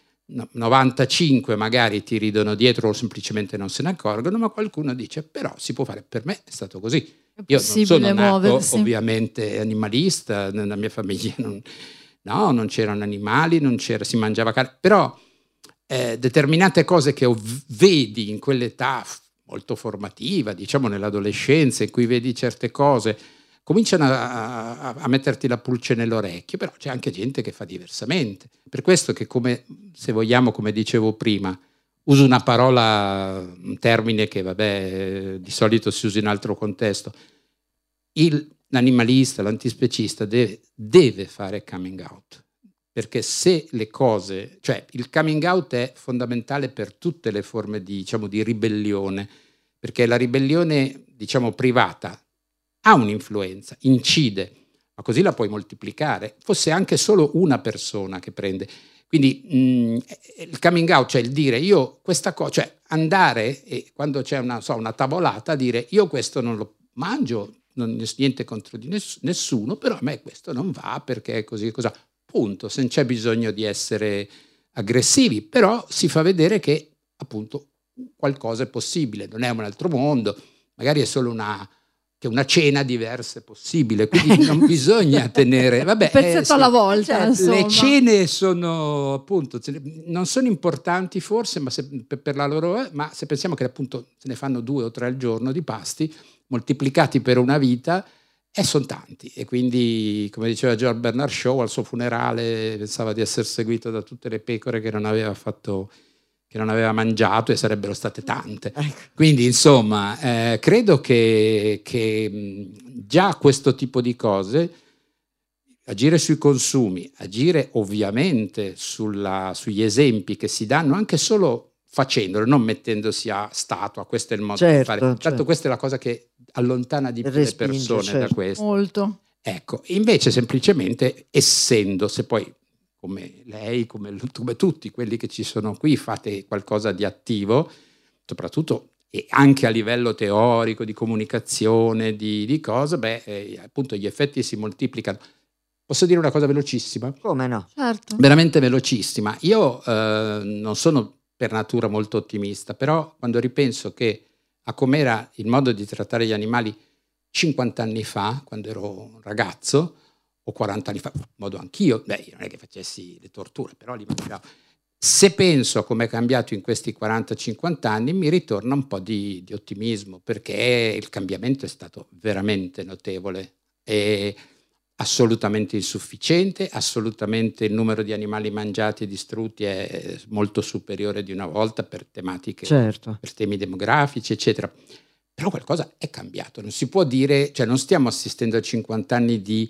95 magari ti ridono dietro o semplicemente non se ne accorgono, ma qualcuno dice però si può fare. Per me è stato così. Io non sono nato ovviamente animalista, nella mia famiglia non c'erano animali, si mangiava carne, però determinate cose che vedi in quell'età molto formativa, diciamo nell'adolescenza, in cui vedi certe cose, cominciano a metterti la pulce nell'orecchio, però c'è anche gente che fa diversamente. Per questo che, come, se vogliamo, come dicevo prima, uso una parola, un termine che vabbè di solito si usa in altro contesto. L'animalista, l'antispecista deve fare coming out, perché se le cose, cioè il coming out è fondamentale per tutte le forme di ribellione, perché la ribellione, diciamo, privata ha un'influenza, incide, ma così la puoi moltiplicare, fosse anche solo una persona che prende. Quindi il coming out, cioè il dire io questa cosa, cioè andare e quando c'è una tavolata, dire io questo non lo mangio, non ho niente contro di nessuno, però a me questo non va perché è così e così. Punto, se non c'è bisogno di essere aggressivi, però si fa vedere che appunto qualcosa è possibile, non è un altro mondo, magari è solo una cena diversa è possibile, quindi non bisogna tenere un pezzetto alla volta, le cene sono appunto non sono importanti forse, ma per la loro, ma se pensiamo che appunto se ne fanno 2 o 3 al giorno di pasti moltiplicati per una vita, sono tanti. E quindi, come diceva George Bernard Shaw al suo funerale, pensava di essere seguito da tutte le pecore che non aveva mangiato, e sarebbero state tante. Quindi insomma credo che già questo tipo di cose, agire sui consumi, agire ovviamente sugli esempi che si danno, anche solo facendolo, non mettendosi a statua, questo è il modo di fare. Tanto questa è la cosa che allontana di più le persone da questo. Molto. Ecco, invece semplicemente essendo, se poi come lei, come tutti quelli che ci sono qui, fate qualcosa di attivo, soprattutto e anche a livello teorico, di comunicazione, di cose, appunto gli effetti si moltiplicano. Posso dire una cosa velocissima? Come no? Certo. Veramente velocissima. Io non sono per natura molto ottimista, però quando ripenso che a com'era il modo di trattare gli animali 50 anni fa, quando ero un ragazzo, o 40 anni fa, in modo anch'io, non è che facessi le torture, però li mangiavo. Se penso a come è cambiato in questi 40-50 anni, mi ritorna un po' di ottimismo, perché il cambiamento è stato veramente notevole e assolutamente insufficiente, assolutamente il numero di animali mangiati e distrutti è molto superiore di una volta per tematiche, per temi demografici, eccetera. Però qualcosa è cambiato, non si può dire, cioè non stiamo assistendo a 50 anni di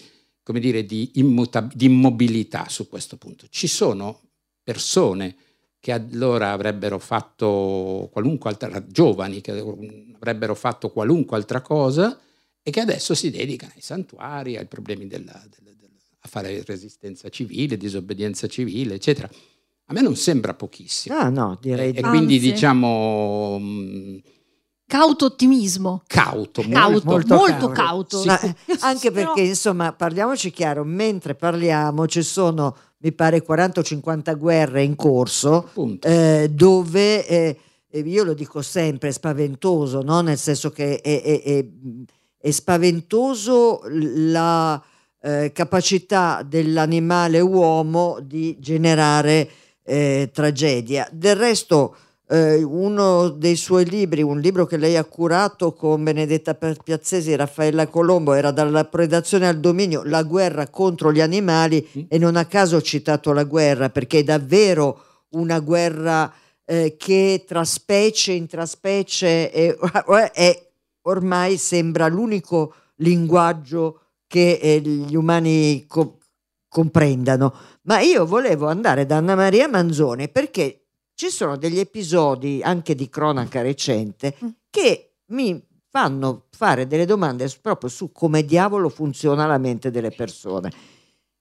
immobilità su questo punto. Ci sono persone che allora avrebbero fatto qualunque altra, giovani che avrebbero fatto qualunque altra cosa e che adesso si dedicano ai santuari, ai problemi a fare resistenza civile, disobbedienza civile, eccetera. A me non sembra pochissimo. Ah no, direi e quindi diciamo cauto ottimismo. Molto cauto. Sì. Anche perché insomma, parliamoci chiaro, mentre parliamo ci sono, mi pare, 40 o 50 guerre in corso, dove io lo dico sempre, è spaventoso, no? Nel senso che è spaventoso la capacità dell'animale uomo di generare tragedia. Del resto uno dei suoi libri, un libro che lei ha curato con Benedetta Piazzesi e Raffaella Colombo, era Dalla predazione al dominio, la guerra contro gli animali, e non a caso ho citato la guerra, perché è davvero una guerra che tra specie intraspecie è ormai sembra l'unico linguaggio che gli umani comprendano. Ma io volevo andare da Anna Maria Manzoni, perché ci sono degli episodi anche di cronaca recente che mi fanno fare delle domande proprio su come diavolo funziona la mente delle persone.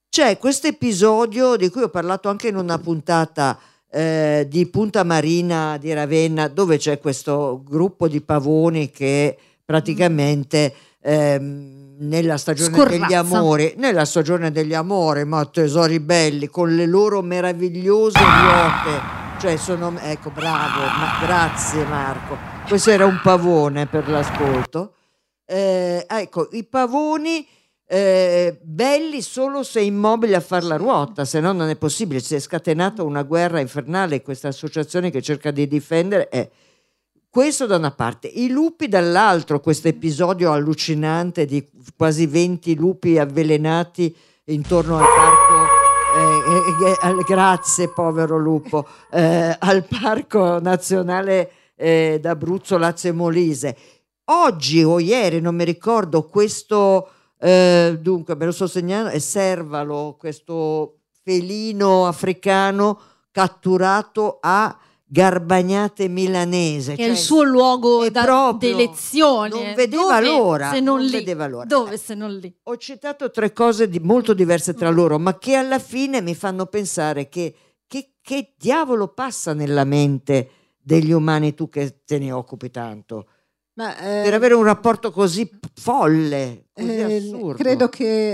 C'è questo episodio di cui ho parlato anche in una puntata di Punta Marina di Ravenna, dove c'è questo gruppo di pavoni che praticamente nella stagione degli amori, ma tesori belli, con le loro meravigliose ruote, cioè sono, ecco, bravo, grazie Marco, questo era un pavone per l'ascolto. Ecco, i pavoni belli solo se immobili a far la ruota, se no non è possibile. Si è scatenata una guerra infernale, questa associazione che cerca di difendere questo da una parte, i lupi dall'altro, questo episodio allucinante di quasi 20 lupi avvelenati intorno al parco, grazie povero lupo, al parco nazionale d'Abruzzo, Lazio e Molise. Oggi o ieri, non mi ricordo, questo dunque me lo sto segnando, è Servalo, questo felino africano catturato a Garbagnate Milanese, che è il suo luogo d'elezione. Non vedeva l'ora. Dove se non lì? Ho citato 3 cose molto diverse tra loro, ma che alla fine mi fanno pensare che diavolo passa nella mente degli umani, tu che te ne occupi tanto, per avere un rapporto così folle, così assurdo. Credo che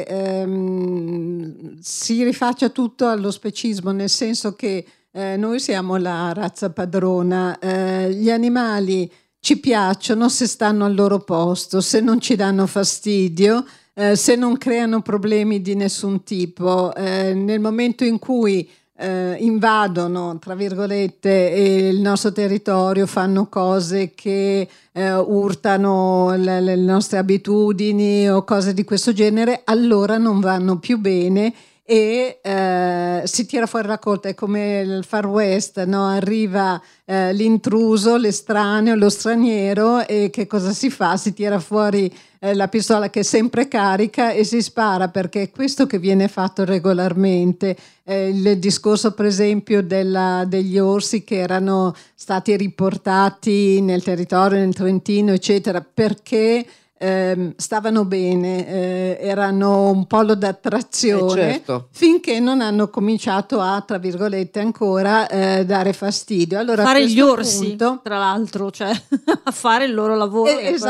si rifaccia tutto allo specismo, nel senso che noi siamo la razza padrona, gli animali ci piacciono se stanno al loro posto, se non ci danno fastidio, se non creano problemi di nessun tipo. Nel momento in cui invadono, tra virgolette, il nostro territorio, fanno cose che urtano le nostre abitudini o cose di questo genere, allora non vanno più bene e si tira fuori la colpa. È come il Far West, no? Arriva l'intruso, l'estraneo, lo straniero, e che cosa si fa? Si tira fuori la pistola, che è sempre carica, e si spara, perché è questo che viene fatto regolarmente. Il discorso per esempio degli orsi che erano stati riportati nel territorio, nel Trentino eccetera, perché stavano bene, erano un polo d'attrazione, certo, finché non hanno cominciato a, tra virgolette, ancora dare fastidio. Allora, fare gli orsi, tra l'altro, cioè a fare il loro lavoro.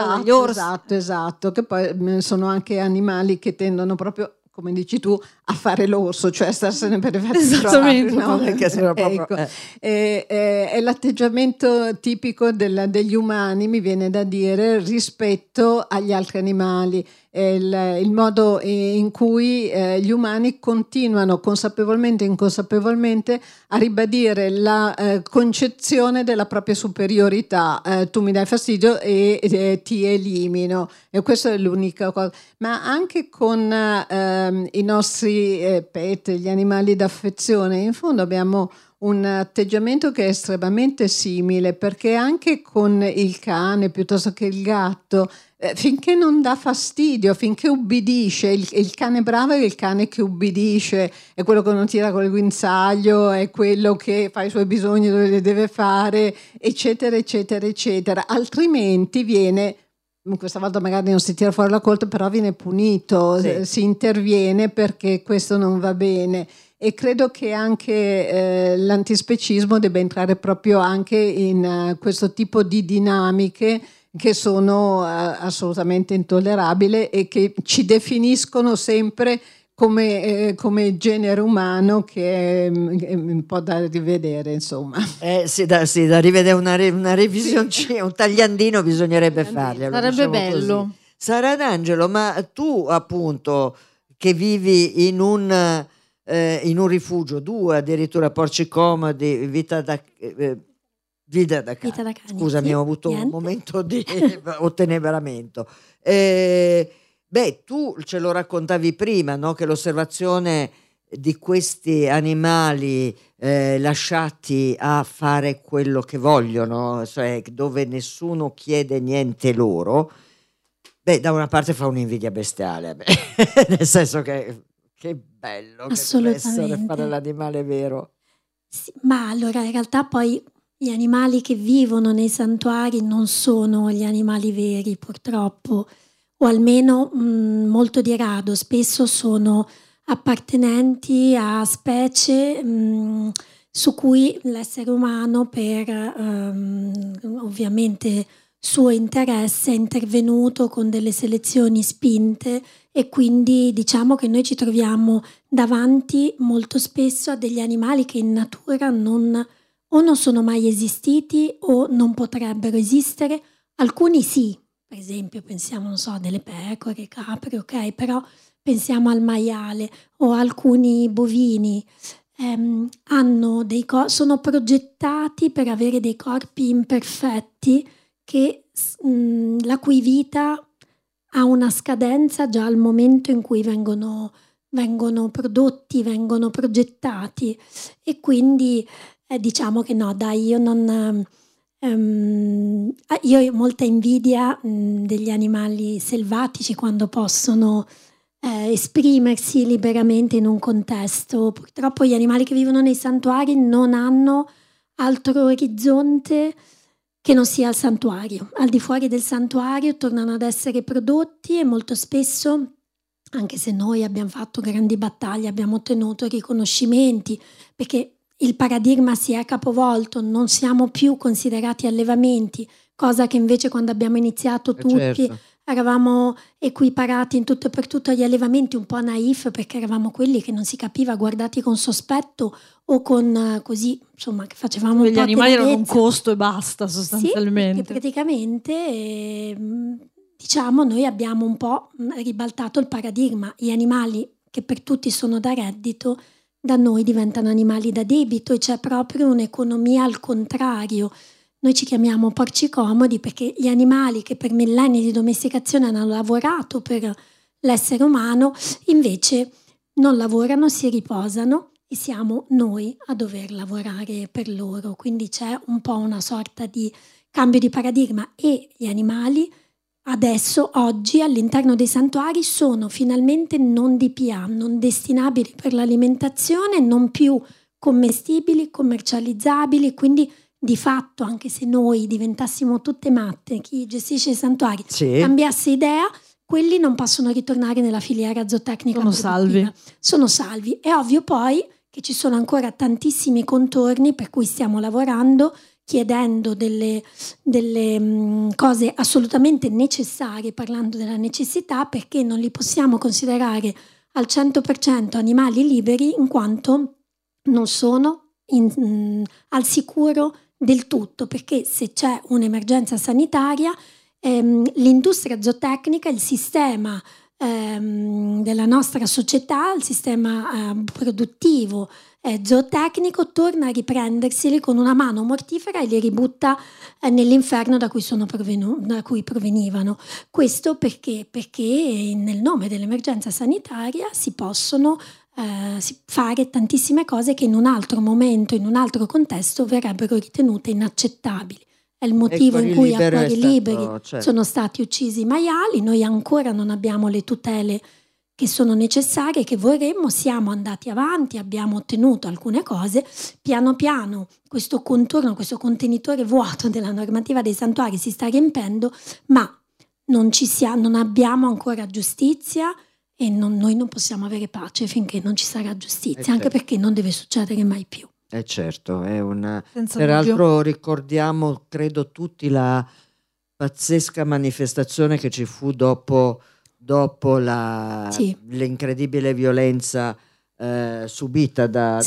Esatto, che poi sono anche animali che tendono proprio, come dici tu, a fare l'orso, cioè starsene per i fatti suoi, no? Ecco. È l'atteggiamento tipico degli umani, mi viene da dire, rispetto agli altri animali. Il modo in cui gli umani continuano consapevolmente e inconsapevolmente a ribadire la concezione della propria superiorità. Tu mi dai fastidio e ti elimino, e questa è l'unica cosa. Ma anche con i nostri pet, gli animali d'affezione, in fondo abbiamo un atteggiamento che è estremamente simile, perché anche con il cane piuttosto che il gatto, finché non dà fastidio, finché ubbidisce, il cane bravo è il cane che ubbidisce, è quello che non tira col guinzaglio, è quello che fa i suoi bisogni dove li deve fare, eccetera eccetera eccetera. Altrimenti viene, questa volta magari non si tira fuori la colpa, però viene punito, sì. Si interviene perché questo non va bene. E credo che anche l'antispecismo debba entrare proprio anche in questo tipo di dinamiche che sono assolutamente intollerabili e che ci definiscono sempre come genere umano, che è un po' da rivedere, insomma. Sì, da rivedere, una revisioncina, un tagliandino bisognerebbe farli. Sarebbe bello. Così. Sara D'Angelo, ma tu appunto che vivi in un rifugio, 2 addirittura, Porci Comodi, Vita da Cani. Scusami, ho avuto un momento di ottenebramento. Tu ce lo raccontavi prima, no? Che l'osservazione di questi animali lasciati a fare quello che vogliono, cioè dove nessuno chiede niente loro, da una parte fa un'invidia bestiale, nel senso che bello che deve essere fare l'animale vero. Sì, ma allora in realtà poi gli animali che vivono nei santuari non sono gli animali veri, purtroppo, o almeno molto di rado. Spesso sono appartenenti a specie su cui l'essere umano, per ovviamente suo interesse, è intervenuto con delle selezioni spinte, e quindi diciamo che noi ci troviamo davanti molto spesso a degli animali che in natura non sono mai esistiti o non potrebbero esistere. Alcuni sì, per esempio pensiamo, non so, delle pecore, capre, ok, però pensiamo al maiale o alcuni bovini. Sono progettati per avere dei corpi imperfetti la cui vita ha una scadenza già al momento in cui vengono prodotti, vengono progettati, e quindi diciamo che no, dai, io ho molta invidia degli animali selvatici quando possono esprimersi liberamente in un contesto. Purtroppo gli animali che vivono nei santuari non hanno altro orizzonte che non sia il santuario. Al di fuori del santuario tornano ad essere prodotti, e molto spesso, anche se noi abbiamo fatto grandi battaglie, abbiamo ottenuto riconoscimenti, perché il paradigma si è capovolto, non siamo più considerati allevamenti, cosa che invece quando abbiamo iniziato tutti eravamo equiparati in tutto e per tutto agli allevamenti, un po' naif, perché eravamo quelli che non si capiva, guardati con sospetto o con così, insomma, che facevamo un po' gli animali tenerezza. erano un costo e basta, sostanzialmente. Sì, praticamente diciamo noi abbiamo un po' ribaltato il paradigma. Gli animali che per tutti sono da reddito, da noi diventano animali da debito, e c'è proprio un'economia al contrario. Noi ci chiamiamo porci comodi perché gli animali che per millenni di domesticazione hanno lavorato per l'essere umano invece non lavorano, si riposano, e siamo noi a dover lavorare per loro. Quindi c'è un po' una sorta di cambio di paradigma, e gli animali adesso, oggi, all'interno dei santuari sono finalmente non DPA, non destinabili per l'alimentazione, non più commestibili, commercializzabili, quindi di fatto, anche se noi diventassimo tutte matte, chi gestisce i santuari cambiasse idea, quelli non possono ritornare nella filiera zootecnica. Sono salvi. È ovvio poi che ci sono ancora tantissimi contorni per cui stiamo lavorando, chiedendo delle cose assolutamente necessarie, parlando della necessità, perché non li possiamo considerare al 100% animali liberi, in quanto non sono al sicuro del tutto, perché se c'è un'emergenza sanitaria, l'industria zootecnica, il sistema della nostra società, il sistema produttivo zootecnico torna a riprenderseli con una mano mortifera e li ributta nell'inferno da cui provenivano. Questo perché nel nome dell'emergenza sanitaria si possono fare tantissime cose che in un altro momento, in un altro contesto verrebbero ritenute inaccettabili. È il motivo in cui a cuori liberi sono stati uccisi i maiali. Noi ancora non abbiamo le tutele che sono necessarie, che vorremmo. Siamo andati avanti, abbiamo ottenuto alcune cose. Piano piano questo contorno, questo contenitore vuoto della normativa dei santuari si sta riempendo, ma non abbiamo ancora giustizia, e noi non possiamo avere pace finché non ci sarà giustizia, anche perché non deve succedere mai più. Certo, è una. Peraltro ricordiamo, credo tutti, la pazzesca manifestazione che ci fu dopo l'incredibile violenza subita dal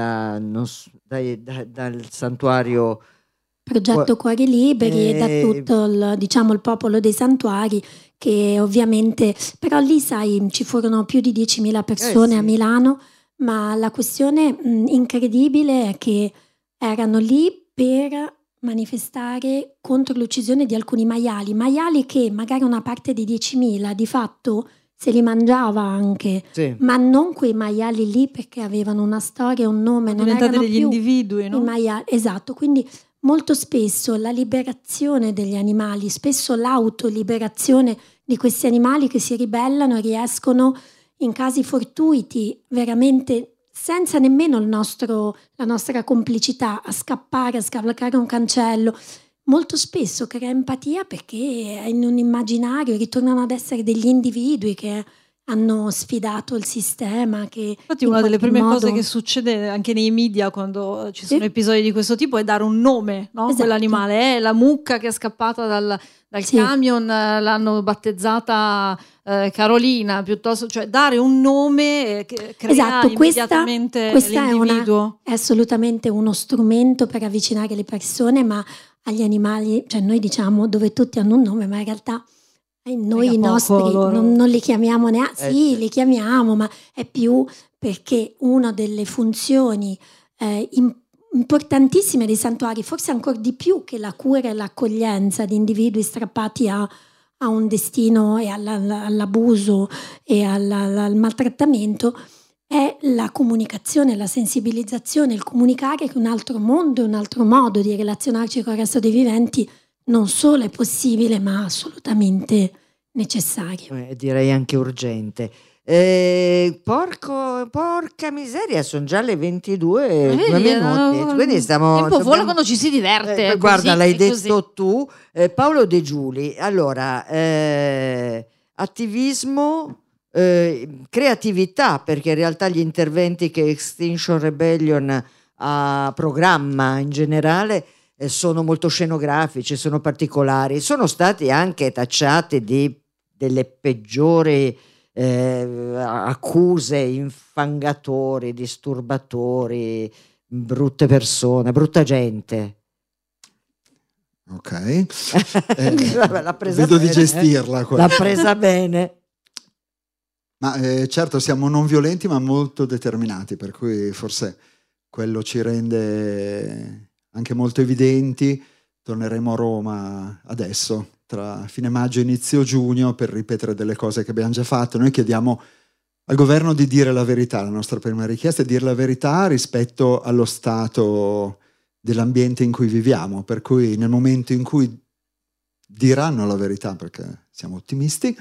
santuario Progetto Cuori Liberi e da tutto il popolo dei santuari, che ovviamente, però lì sai ci furono più di 10.000 persone a Milano, ma la questione incredibile è che erano lì per manifestare contro l'uccisione di alcuni maiali che magari una parte di 10.000 di fatto se li mangiava anche, ma non quei maiali lì, perché avevano una storia, un nome, non erano degli più individui, no? I maiali, esatto. Quindi molto spesso la liberazione degli animali, spesso l'autoliberazione di questi animali che si ribellano e riescono in casi fortuiti, veramente senza nemmeno la nostra complicità, a scappare, a scavalcare un cancello, molto spesso crea empatia, perché in un immaginario ritornano ad essere degli individui che hanno sfidato il sistema. Che infatti una delle prime cose che succede anche nei media quando ci sono episodi di questo tipo è dare un nome, no? Esatto. Quell'animale è la mucca che è scappata dal camion, l'hanno battezzata Carolina, piuttosto, cioè dare un nome che crea immediatamente l'individuo. È assolutamente uno strumento per avvicinare le persone, ma agli animali, cioè noi diciamo dove tutti hanno un nome, ma in realtà noi i nostri non li chiamiamo neanche, sì, li chiamiamo, ma è più perché una delle funzioni importantissime dei santuari, forse ancora di più che la cura e l'accoglienza di individui strappati a un destino e all'abuso e al maltrattamento, è la comunicazione, la sensibilizzazione, il comunicare che un altro mondo, un altro modo di relazionarci con il resto dei viventi non solo è possibile, ma assolutamente necessario. Direi anche urgente. Porca miseria, sono già le 22 minuti. Quindi tempo vola quando ci si diverte. Guarda, l'hai detto così. tu. Paolo De Giuli. Allora, attivismo, creatività, perché in realtà gli interventi che Extinction Rebellion programma in generale sono molto scenografici, sono particolari, sono stati anche tacciati delle peggiori accuse, infangatori, disturbatori, brutte persone, brutta gente. Ok, L'ha presa vedo bene, di gestirla. L'ha presa bene. Ma certo siamo non violenti ma molto determinati, per cui forse quello ci rende anche molto evidenti. Torneremo a Roma adesso, tra fine maggio e inizio giugno, per ripetere delle cose che abbiamo già fatto. Noi chiediamo al governo di dire la verità. La nostra prima richiesta è dire la verità rispetto allo stato dell'ambiente in cui viviamo, per cui nel momento in cui diranno la verità, perché siamo ottimisti,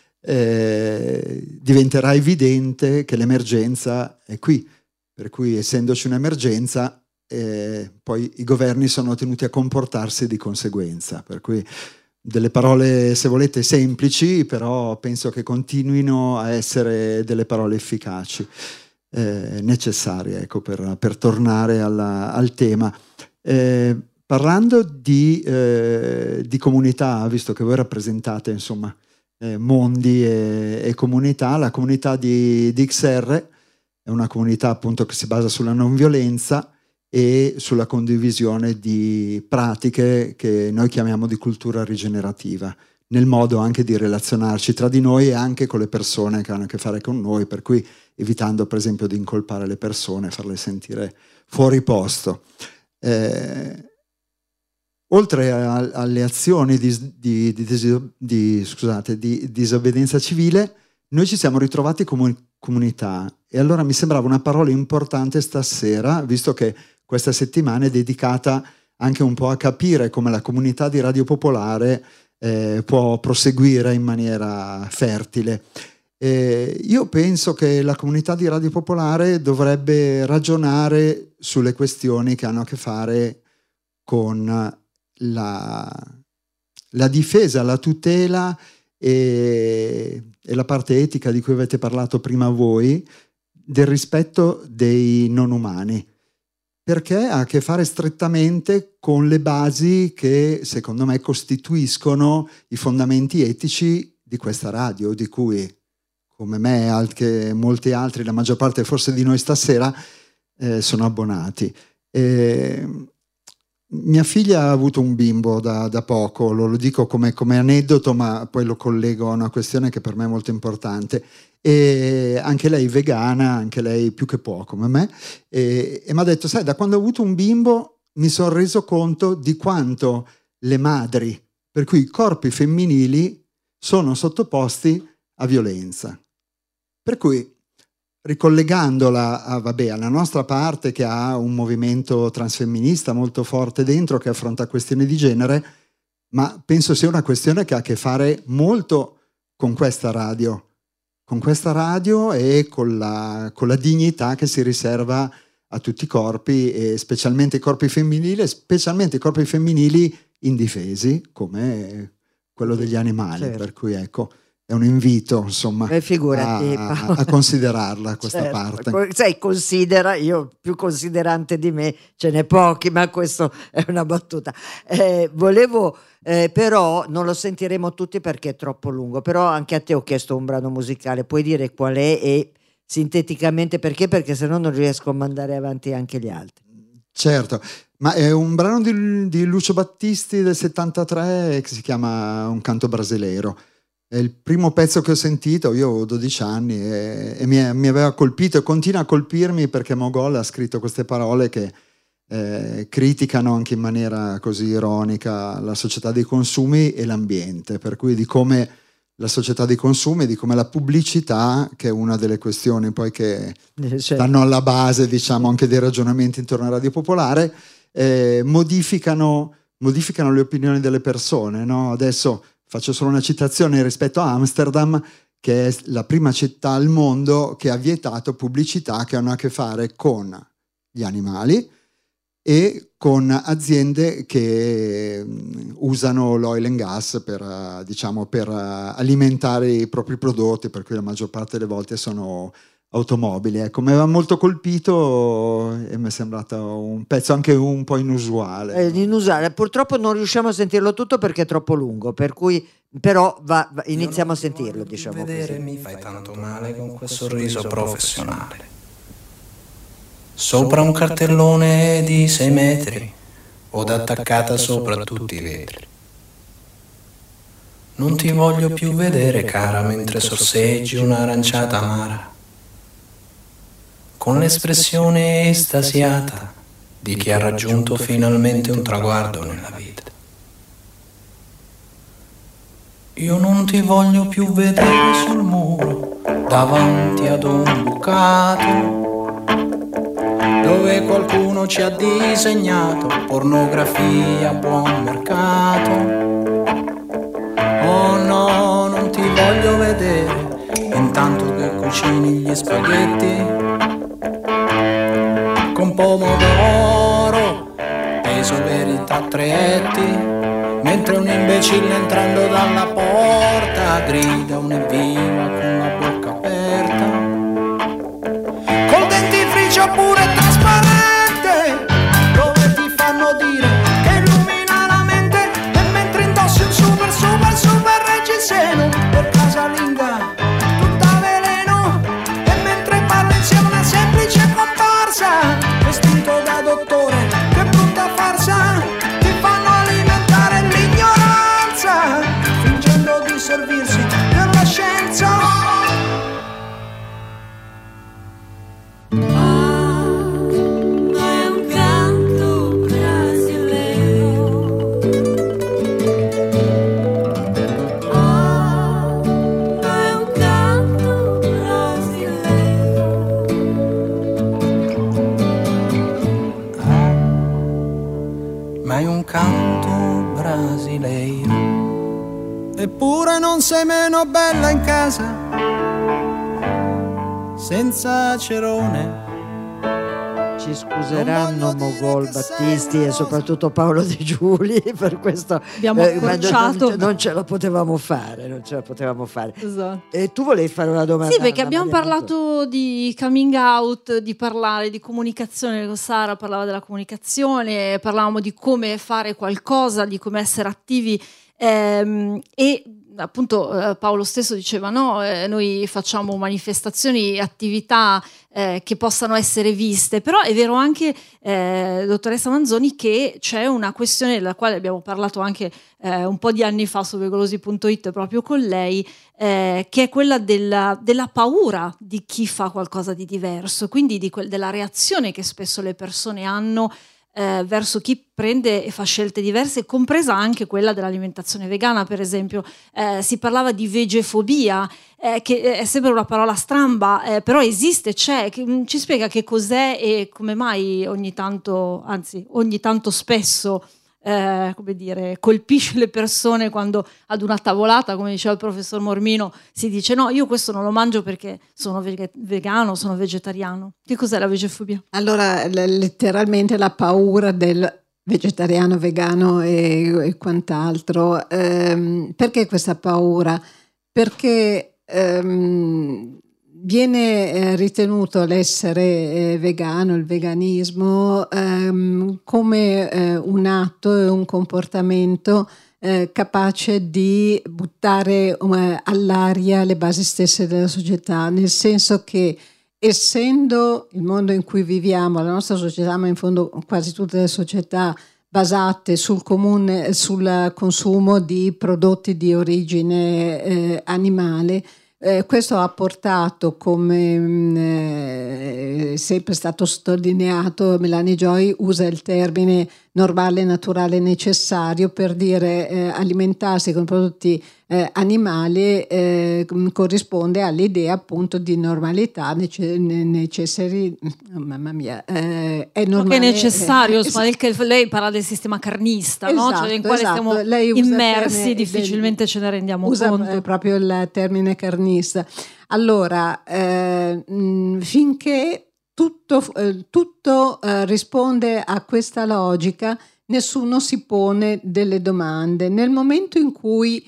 diventerà evidente che l'emergenza è qui, per cui essendoci un'emergenza poi i governi sono tenuti a comportarsi di conseguenza, per cui delle parole, se volete, semplici, però penso che continuino a essere delle parole efficaci, necessarie, ecco, per tornare al tema. Parlando di comunità, visto che voi rappresentate insomma mondi e comunità, la comunità di XR è una comunità appunto che si basa sulla non violenza e sulla condivisione di pratiche che noi chiamiamo di cultura rigenerativa, nel modo anche di relazionarci tra di noi e anche con le persone che hanno a che fare con noi, per cui evitando per esempio di incolpare le persone, farle sentire fuori posto. Oltre alle azioni di disobbedienza civile, noi ci siamo ritrovati come comunità, e allora mi sembrava una parola importante stasera, visto che questa settimana è dedicata anche un po' a capire come la comunità di Radio Popolare può proseguire in maniera fertile. Io penso che la comunità di Radio Popolare dovrebbe ragionare sulle questioni che hanno a che fare con la difesa, la tutela e la parte etica di cui avete parlato prima voi, del rispetto dei non umani, perché ha a che fare strettamente con le basi che secondo me costituiscono i fondamenti etici di questa radio, di cui come me e anche molti altri, la maggior parte forse di noi stasera, sono abbonati. Mia figlia ha avuto un bimbo da poco, lo dico come aneddoto, ma poi lo collego a una questione che per me è molto importante. E anche lei vegana, anche lei più che può come me, e mi ha detto: sai, da quando ho avuto un bimbo mi sono reso conto di quanto le madri, per cui i corpi femminili, sono sottoposti a violenza. Per cui, ricollegandola alla nostra parte, che ha un movimento transfemminista molto forte dentro, che affronta questioni di genere, ma penso sia una questione che ha a che fare molto con questa radio e con la dignità che si riserva a tutti i corpi, e specialmente i corpi femminili, specialmente i corpi femminili indifesi, come quello degli animali. Certo. Per cui ecco, è un invito, insomma, figurati, a considerarla questa certo, parte. Sai, considera, io più considerante di me ce n'è pochi, ma questo è una battuta. Volevo però, non lo sentiremo tutti perché è troppo lungo, però anche a te ho chiesto un brano musicale, puoi dire qual è e sinteticamente perché se no non riesco a mandare avanti anche gli altri. Certo, ma è un brano di Lucio Battisti del 73 che si chiama Un canto brasileiro. È il primo pezzo che ho sentito, io ho 12 anni e mi aveva colpito e continua a colpirmi perché Mogol ha scritto queste parole che criticano anche in maniera così ironica la società dei consumi e l'ambiente, per cui di come la società dei consumi, di come la pubblicità, che è una delle questioni poi che stanno alla base, diciamo, anche dei ragionamenti intorno a Radio Popolare, modificano le opinioni delle persone, no? Adesso faccio solo una citazione rispetto a Amsterdam, che è la prima città al mondo che ha vietato pubblicità che hanno a che fare con gli animali e con aziende che usano l'oil and gas per alimentare i propri prodotti, per cui la maggior parte delle volte sono automobili. Ecco, mi aveva molto colpito e mi è sembrato un pezzo anche un po' inusuale. Inusuale, purtroppo non riusciamo a sentirlo tutto perché è troppo lungo, per cui però iniziamo a sentirlo, diciamo così. Mi fai tanto male con quel sorriso professionale. Sopra un cartellone di 6 metri, od attaccata sopra tutti i vetri. Non ti voglio più vedere, cara, mentre sorseggi un'aranciata amara, con l'espressione estasiata di chi ha raggiunto finalmente un traguardo nella vita. Io non ti voglio più vedere sul muro, davanti ad un bucato, dove qualcuno ci ha disegnato pornografia a buon mercato. Oh no, non ti voglio vedere intanto che cucini gli spaghetti con pomodoro, peso verità 3 etti, mentre un imbecille entrando dalla porta grida un evviva con la bocca aperta, col dentifricio pure trasparente, dove ti fanno dire che illumina la mente, e mentre indossi un super reggiseno per casalinga tutta veleno, e mentre parlo insieme a una semplice comparsa vestito da dottore, che brutta farsa, ti fanno alimentare l'ignoranza fingendo di servirsi della scienza. Ma è un canto brasileiro. Eppure non sei meno bella in casa, senza cerone. Ci scuseranno Mogol, Battisti e soprattutto Paolo De Giuli per questo. Abbiamo accorciato. Non ce la potevamo fare, Esatto. E tu volevi fare una domanda? Sì, perché abbiamo parlato di coming out, di parlare di comunicazione. Sara parlava della comunicazione, parlavamo di come fare qualcosa, di come essere attivi, e appunto Paolo stesso diceva noi facciamo manifestazioni, attività che possano essere viste, però è vero anche, dottoressa Manzoni, che c'è una questione della quale abbiamo parlato anche un po' di anni fa su Vegolosi.it proprio con lei, che è quella della paura di chi fa qualcosa di diverso, quindi della reazione che spesso le persone hanno verso chi prende e fa scelte diverse, compresa anche quella dell'alimentazione vegana, per esempio. Si parlava di vegefobia, che è sempre una parola stramba, però esiste, c'è. Ci spiega che cos'è e come mai ogni tanto spesso come dire, colpisce le persone quando ad una tavolata, come diceva il professor Mormino, si dice no, io questo non lo mangio perché sono vegano, sono vegetariano. Che cos'è la vegefobia? Allora, letteralmente la paura del vegetariano, vegano e quant'altro. Perché questa paura? perché viene ritenuto l'essere vegano, il veganismo, come un atto e un comportamento capace di buttare all'aria le basi stesse della società, nel senso che, essendo il mondo in cui viviamo, la nostra società, ma in fondo quasi tutte le società basate sul consumo di prodotti di origine animale, questo ha portato, come è sempre stato sottolineato, Melanie Joy usa il termine normale, naturale, necessario per dire alimentarsi con prodotti animali corrisponde all'idea appunto di normalità necessari. Mamma mia, è normale, che è necessario, lei parla del sistema carnista, esatto, no? Cioè in quale siamo immersi, difficilmente ce ne rendiamo conto. Proprio il termine carnista. Allora, finché tutto risponde a questa logica, nessuno si pone delle domande. Nel momento in cui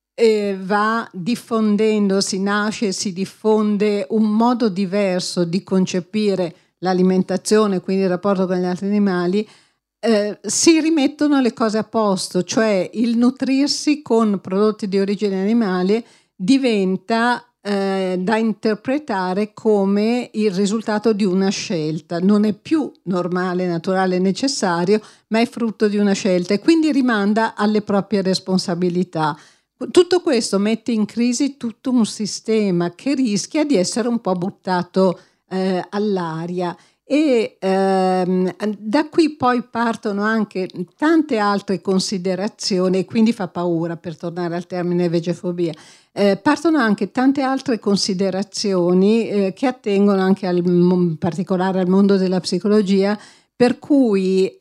va diffondendosi, nasce e si diffonde un modo diverso di concepire l'alimentazione, quindi il rapporto con gli altri animali, si rimettono le cose a posto, cioè il nutrirsi con prodotti di origine animale diventa da interpretare come il risultato di una scelta, non è più normale, naturale, necessario, ma è frutto di una scelta e quindi rimanda alle proprie responsabilità. Tutto questo mette in crisi tutto un sistema che rischia di essere un po' buttato all'aria. E da qui poi partono anche tante altre considerazioni, e quindi fa paura, per tornare al termine vegefobia, partono anche tante altre considerazioni che attengono anche in particolare al mondo della psicologia, per cui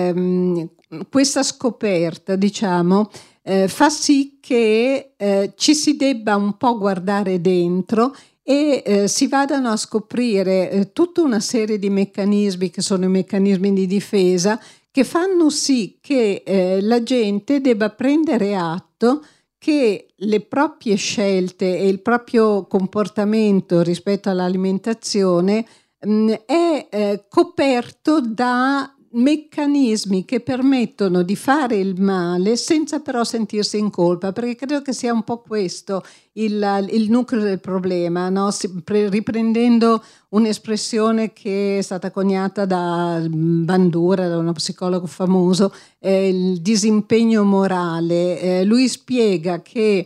questa scoperta, diciamo, fa sì che ci si debba un po' guardare dentro e si vadano a scoprire tutta una serie di meccanismi che sono i meccanismi di difesa, che fanno sì che la gente debba prendere atto che le proprie scelte e il proprio comportamento rispetto all'alimentazione è coperto da meccanismi che permettono di fare il male senza però sentirsi in colpa, perché credo che sia un po' questo il nucleo del problema, no? Riprendendo un'espressione che è stata coniata da Bandura, da uno psicologo famoso, il disimpegno morale. Lui spiega che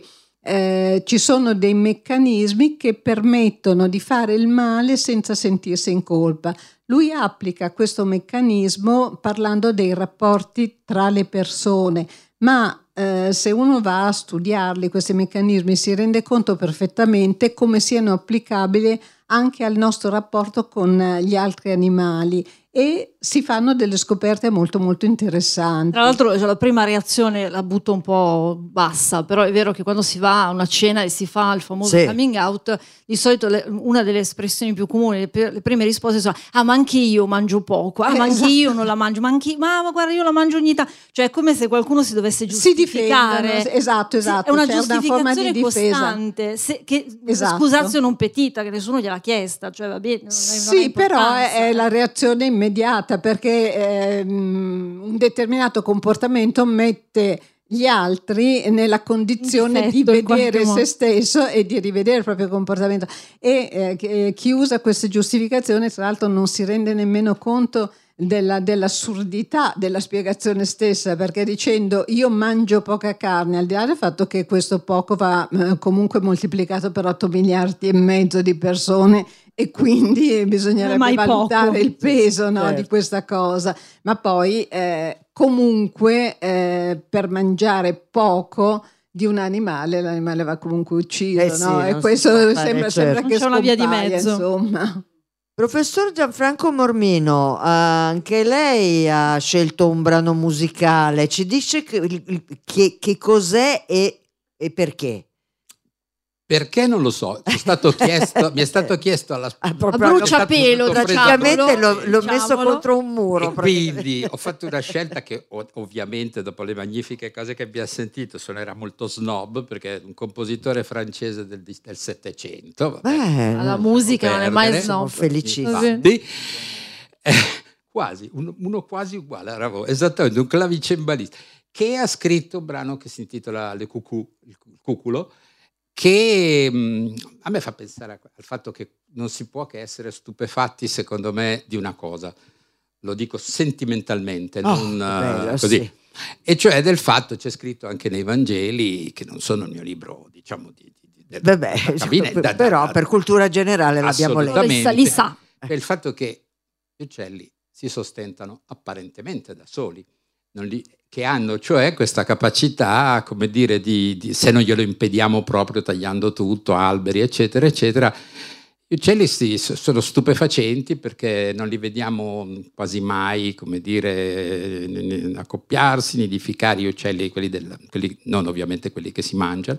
ci sono dei meccanismi che permettono di fare il male senza sentirsi in colpa. Lui applica questo meccanismo parlando dei rapporti tra le persone, ma se uno va a studiarli, questi meccanismi, si rende conto perfettamente come siano applicabili anche al nostro rapporto con gli altri animali e si fanno delle scoperte molto molto interessanti. Tra l'altro la prima reazione la butto un po' bassa, però è vero che quando si va a una cena e si fa il famoso coming out, di solito una delle espressioni più comuni, le prime risposte sono: ah, ma anche io mangio poco, ma anche io non la mangio, ma guarda, io la mangio ogni tanto. Cioè è come se qualcuno si dovesse giustificare. Esatto, è una giustificazione una forma di costante, scusarsi o non petita, che nessuno gliel'ha chiesta, cioè va bene, sì, però è la reazione immediata, perché un determinato comportamento mette gli altri nella condizione di vedere se stesso e di rivedere il proprio comportamento, e chi usa queste giustificazioni tra l'altro non si rende nemmeno conto dell'assurdità della spiegazione stessa, perché dicendo io mangio poca carne, al di là del fatto che questo poco va comunque moltiplicato per 8 miliardi e mezzo di persone e quindi bisognerebbe valutare il peso, no, di questa cosa, ma poi comunque per mangiare poco di un animale, l'animale va comunque ucciso, no? E questo sembra che c'è una via di mezzo, insomma. Professor Gianfranco Mormino, anche lei ha scelto un brano musicale, ci dice che cos'è e perché? Perché non lo so, mi è stato chiesto alla a bruciapelo, praticamente l'ho messo contro un muro. E quindi ho fatto una scelta che ovviamente dopo le magnifiche cose che abbiamo sentito era molto snob, perché è un compositore francese del Settecento. La musica non è mai snob. Sono felicissimo. Quasi, uno quasi uguale a Raveau, esattamente, un clavicembalista che ha scritto un brano che si intitola Le Cucù, il cuculo, che a me fa pensare al fatto che non si può che essere stupefatti, secondo me, di una cosa. Lo dico sentimentalmente, non bello, così. Sì. E cioè del fatto, c'è scritto anche nei Vangeli, che non sono il mio libro, diciamo, però per cultura generale l'abbiamo letto. Li sa. È il fatto che gli uccelli si sostentano apparentemente da soli, che hanno cioè questa capacità, come dire, di se non glielo impediamo proprio tagliando tutto, alberi eccetera eccetera. Gli uccelli sono stupefacenti perché non li vediamo quasi mai, come dire, accoppiarsi, nidificare. Gli uccelli, quelli non ovviamente quelli che si mangiano,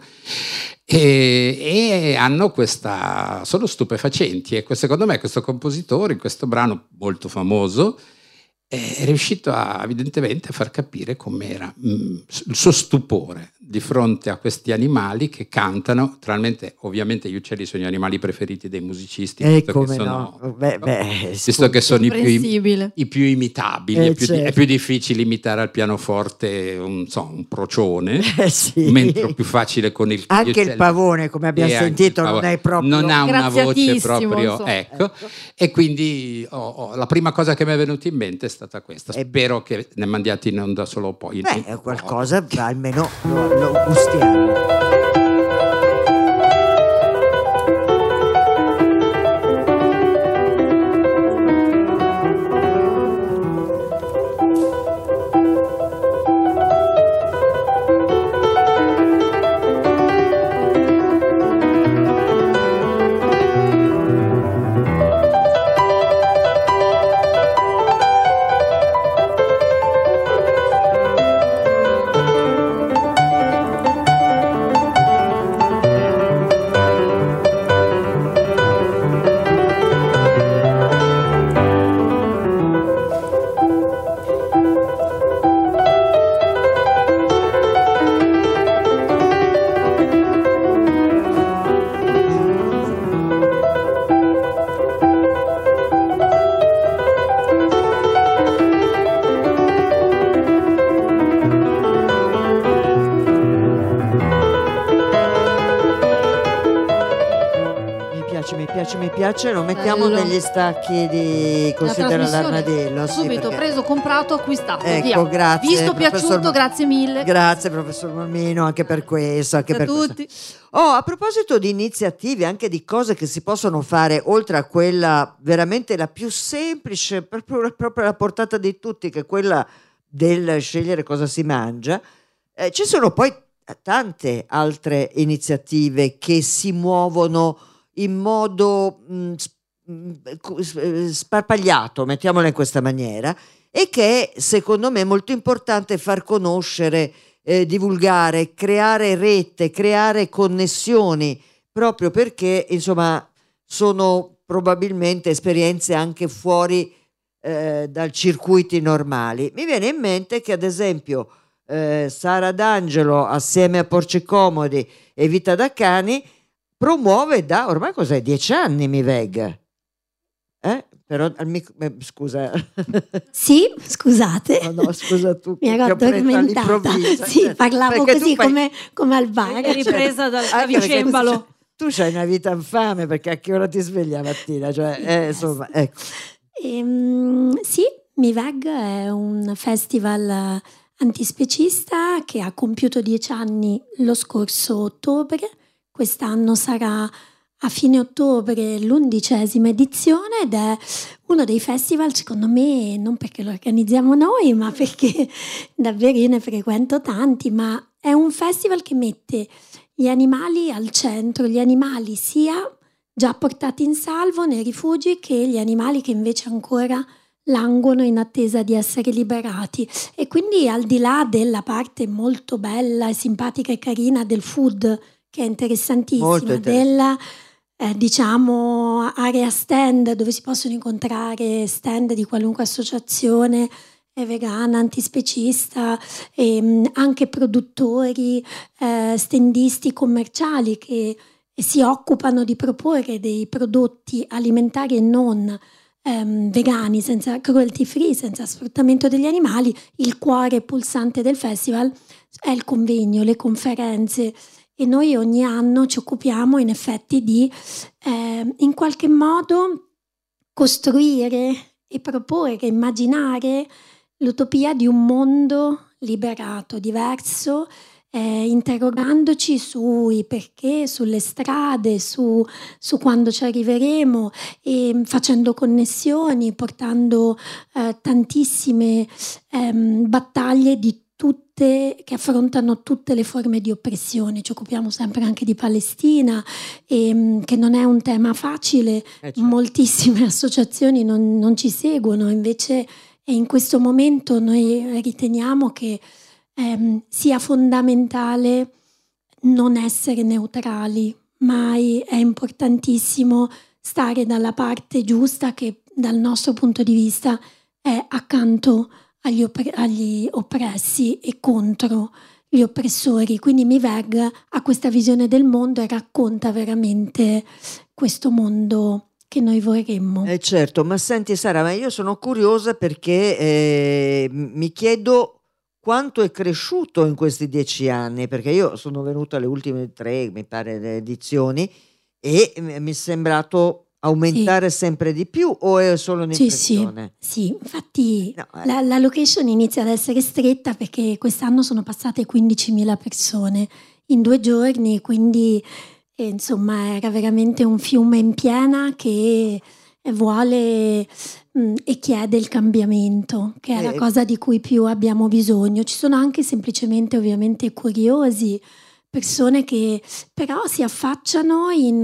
e hanno sono stupefacenti. E secondo me questo compositore, in questo brano molto famoso, è riuscito evidentemente a far capire com'era il suo stupore di fronte a questi animali che cantano. Naturalmente, ovviamente gli uccelli sono gli animali preferiti dei musicisti, visto che sono i più imitabili. È più difficile imitare al pianoforte un procione, mentre è più facile con anche il pavone, come abbiamo sentito, non è proprio, non ha una voce proprio, ecco. E quindi la prima cosa che mi è venuta in mente è stata questa. Spero che ne mandiate in onda solo poi. Qualcosa almeno lo gustiamo. Mi piace, lo mettiamo negli stacchi di Considera l'Armadillo. Subito, preso, comprato, acquistato. Ecco, via. Grazie. Visto, piaciuto, grazie mille. Grazie professor Molmino, anche per questo. Anche per tutti. Questo. A proposito di iniziative, anche di cose che si possono fare, oltre a quella veramente la più semplice, proprio alla portata di tutti, che è quella del scegliere cosa si mangia, ci sono poi tante altre iniziative che si muovono in modo sparpagliato, mettiamola in questa maniera, e che secondo me è molto importante far conoscere, divulgare, creare rete, creare connessioni, proprio perché insomma sono probabilmente esperienze anche fuori dai circuiti normali. Mi viene in mente che ad esempio Sara D'Angelo assieme a Porci Comodi e Vita da Cani promuove da ormai 10 anni Miveg. Però scusa. Sì, scusate. No, scusa tu. Mi ero addormentata. Sì, parlavo così come al bar. È ripresa dal vicembalo. Tu c'hai una vita infame, perché a che ora ti svegli la mattina? Cioè, insomma, ecco. Sì, Miveg è un festival antispecista che ha compiuto 10 anni lo scorso ottobre. Quest'anno sarà a fine ottobre l'11ª edizione ed è uno dei festival, secondo me, non perché lo organizziamo noi, ma perché davvero io ne frequento tanti, ma è un festival che mette gli animali al centro, gli animali sia già portati in salvo nei rifugi che gli animali che invece ancora languono in attesa di essere liberati. E quindi, al di là della parte molto bella e simpatica e carina del food che è interessantissima, Molto interessante. della diciamo area stand dove si possono incontrare stand di qualunque associazione vegana, antispecista, e anche produttori, standisti commerciali che si occupano di proporre dei prodotti alimentari e non vegani, senza cruelty free, senza sfruttamento degli animali. Il cuore pulsante del festival è il convegno, le conferenze, e noi ogni anno ci occupiamo in effetti di in qualche modo costruire e proporre, immaginare l'utopia di un mondo liberato, diverso, interrogandoci sui perché, sulle strade, su quando ci arriveremo, e facendo connessioni, portando tantissime battaglie di tutte, che affrontano tutte le forme di oppressione. Ci occupiamo sempre anche di Palestina, che non è un tema facile, certo. Moltissime associazioni non ci seguono, invece in questo momento noi riteniamo che sia fondamentale non essere neutrali, mai. È importantissimo stare dalla parte giusta, che dal nostro punto di vista è accanto agli oppressi e contro gli oppressori. Quindi MIVEG ha questa visione del mondo e racconta veramente questo mondo che noi vorremmo. Certo, ma senti Sara, ma io sono curiosa perché mi chiedo quanto è cresciuto in questi 10 anni, perché io sono venuta alle ultime 3, mi pare, edizioni, e mi è sembrato aumentare sempre di più, o è solo un'impressione? Sì, infatti No, la location inizia ad essere stretta perché quest'anno sono passate 15.000 persone in 2 giorni, quindi insomma era veramente un fiume in piena che vuole e chiede il cambiamento, che è la cosa di cui più abbiamo bisogno. Ci sono anche semplicemente ovviamente curiosi, persone che però si affacciano in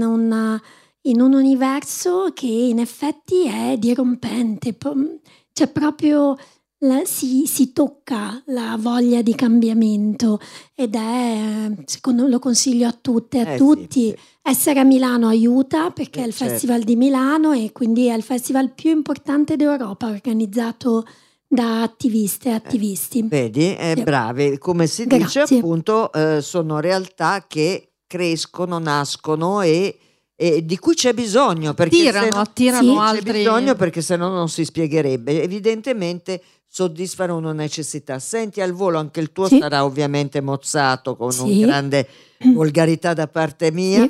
un universo che in effetti è dirompente, c'è proprio si tocca la voglia di cambiamento, ed è, secondo me, lo consiglio a tutte e a tutti. Sì. Essere a Milano aiuta, perché è il certo. Festival di Milano, e quindi è il festival più importante d'Europa, organizzato da attiviste e attivisti. Vedi, bravi, come si dice, appunto, sono realtà che crescono, nascono e di cui c'è bisogno, perché attirano altri. C'è bisogno, perché se no non si spiegherebbe. Evidentemente soddisfano una necessità. Senti, al volo, anche il tuo sarà ovviamente mozzato con una grande volgarità da parte mia.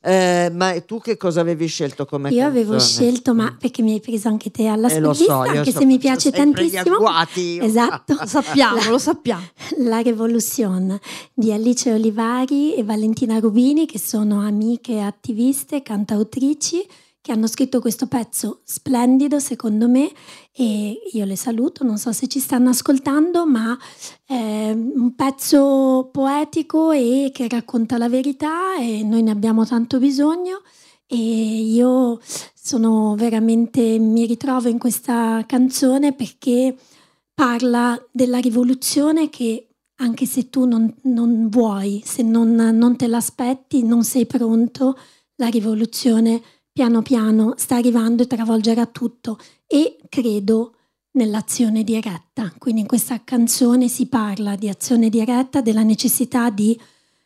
Ma tu che cosa avevi scelto come canzone? Io avevo scelto, ma perché mi hai preso anche te alla lo so, anche se mi piace tantissimo. Esatto, Lo sappiamo. La Revolution di Alice Olivari e Valentina Rubini, che sono amiche attiviste, cantautrici, che hanno scritto questo pezzo splendido, secondo me, e io le saluto, non so se ci stanno ascoltando, ma è un pezzo poetico e che racconta la verità, e noi ne abbiamo tanto bisogno, e io sono veramente, mi ritrovo in questa canzone perché parla della rivoluzione che, anche se tu non vuoi, se non te l'aspetti, non sei pronto, la rivoluzione piano piano sta arrivando e travolgerà tutto, e credo nell'azione diretta. Quindi in questa canzone si parla di azione diretta, della necessità di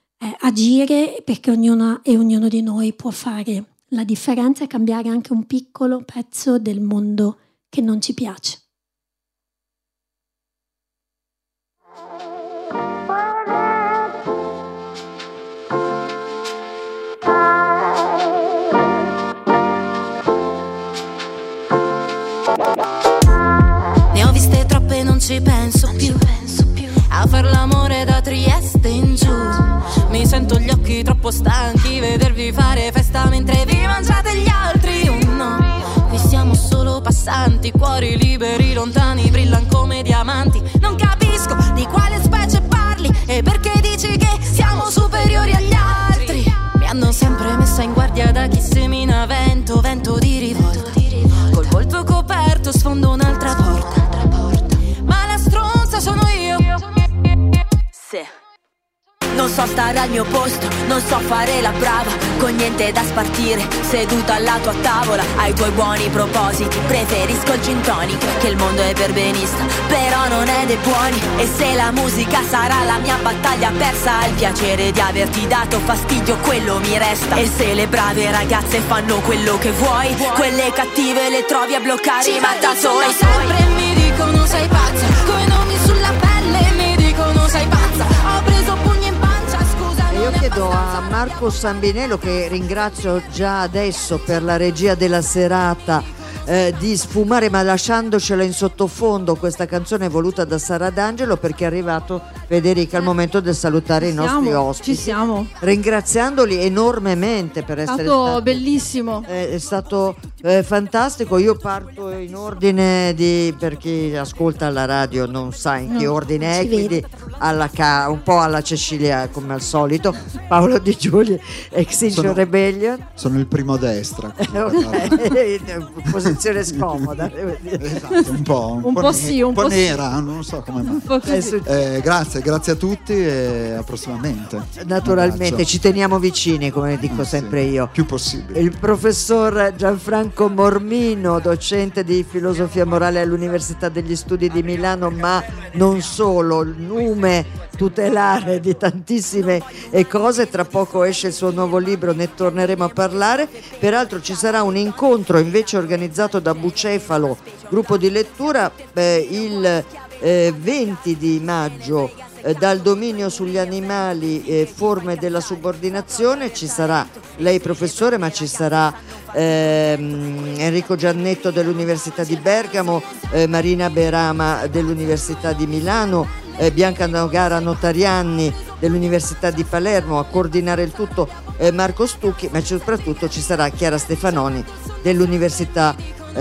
agire, perché ognuno di noi può fare la differenza e cambiare anche un piccolo pezzo del mondo che non ci piace. Ne ho viste troppe, non ci penso più a far l'amore da Trieste in giù. Mi sento gli occhi troppo stanchi, vedervi fare festa mentre vi mangiate gli altri. Oh no, qui siamo solo passanti, cuori liberi, lontani, brillan come diamanti. Non capisco di quale specie parli e perché dici che siamo superiori agli altri. Mi hanno sempre messa in guardia da chi semina vento di rivolta. Col volto coperto sfondo un'altra porta, ma la stronza sono io. Sì. Non so so stare al mio posto, non so fare la brava, con niente da spartire, seduta alla tua tavola, ai tuoi buoni propositi. Preferisco il gin tonic, che il mondo è perbenista, però non è dei buoni. E se la musica sarà la mia battaglia persa, il piacere di averti dato fastidio, quello mi resta. E se le brave ragazze fanno quello che vuoi, quelle cattive le trovi a bloccare i mattatoi. Sempre mi dicono sei pazza, coi nomi sulla pelle mi dicono sei pazza. Ho preso pugni in pancia, scusa. Io chiedo a Marco Sambinello, che ringrazio già adesso per la regia della serata, di sfumare, ma lasciandocela in sottofondo, questa canzone voluta da Sara D'Angelo, perché è arrivato, Federica, al momento del salutare i nostri ospiti. Ci siamo. Ringraziandoli enormemente per essere stati. Bellissimo. È stato fantastico. Io parto in ordine di, per chi ascolta la radio non sa in che ordine è, quindi un po' alla Cecilia come al solito. Paolo Di Giulio, Extinction Rebellion. Sono il primo a destra. Posizione scomoda, devo dire. Esatto, un po' nera, non so come mai. Grazie a tutti e a prossimamente. Naturalmente ci teniamo vicini, come dico sempre io. Più possibile. Il professor Gianfranco Mormino, docente di filosofia morale all'Università degli Studi di Milano, ma non solo, il nume tutelare di tantissime cose. Tra poco esce il suo nuovo libro, ne torneremo a parlare. Peraltro ci sarà un incontro invece organizzato da Bucefalo, gruppo di lettura, il 20 di maggio, dal dominio sugli animali, forme della subordinazione. Ci sarà lei professore, ma ci sarà Enrico Giannetto dell'Università di Bergamo, Marina Berama dell'Università di Milano, Bianca Nogara Notarianni dell'Università di Palermo, a coordinare il tutto Marco Stucchi, ma soprattutto ci sarà Chiara Stefanoni dell'Università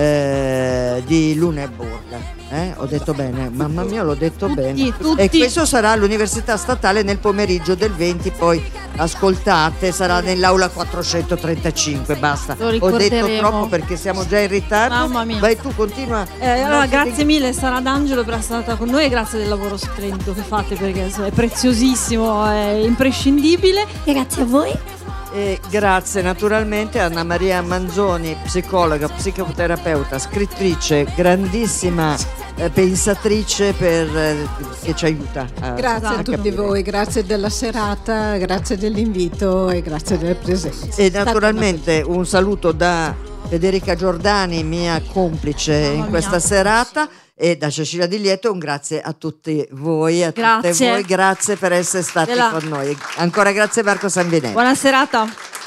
di Luneburg. Ho detto bene, mamma mia, l'ho detto bene. E questo sarà all'Università Statale nel pomeriggio del 20, poi ascoltate, sarà nell'aula 435, basta. Ho detto troppo perché siamo già in ritardo. Mamma mia. Vai tu, continua. Allora, grazie mille Sara D'Angelo per essere stata con noi e grazie del lavoro splendido che fate, perché insomma, è preziosissimo, è imprescindibile. Grazie a voi. Grazie naturalmente a Anna Maria Manzoni, psicologa, psicoterapeuta, scrittrice, grandissima pensatrice che ci aiuta. Grazie a tutti voi, grazie della serata, grazie dell'invito e grazie della presenza. E naturalmente un saluto da Federica Giordani, mia complice in questa serata, e da Cecilia Di Lieto un grazie a tutti voi, tutte voi, grazie per essere stati con noi. Ancora grazie Marco Sambinelli. Buona serata.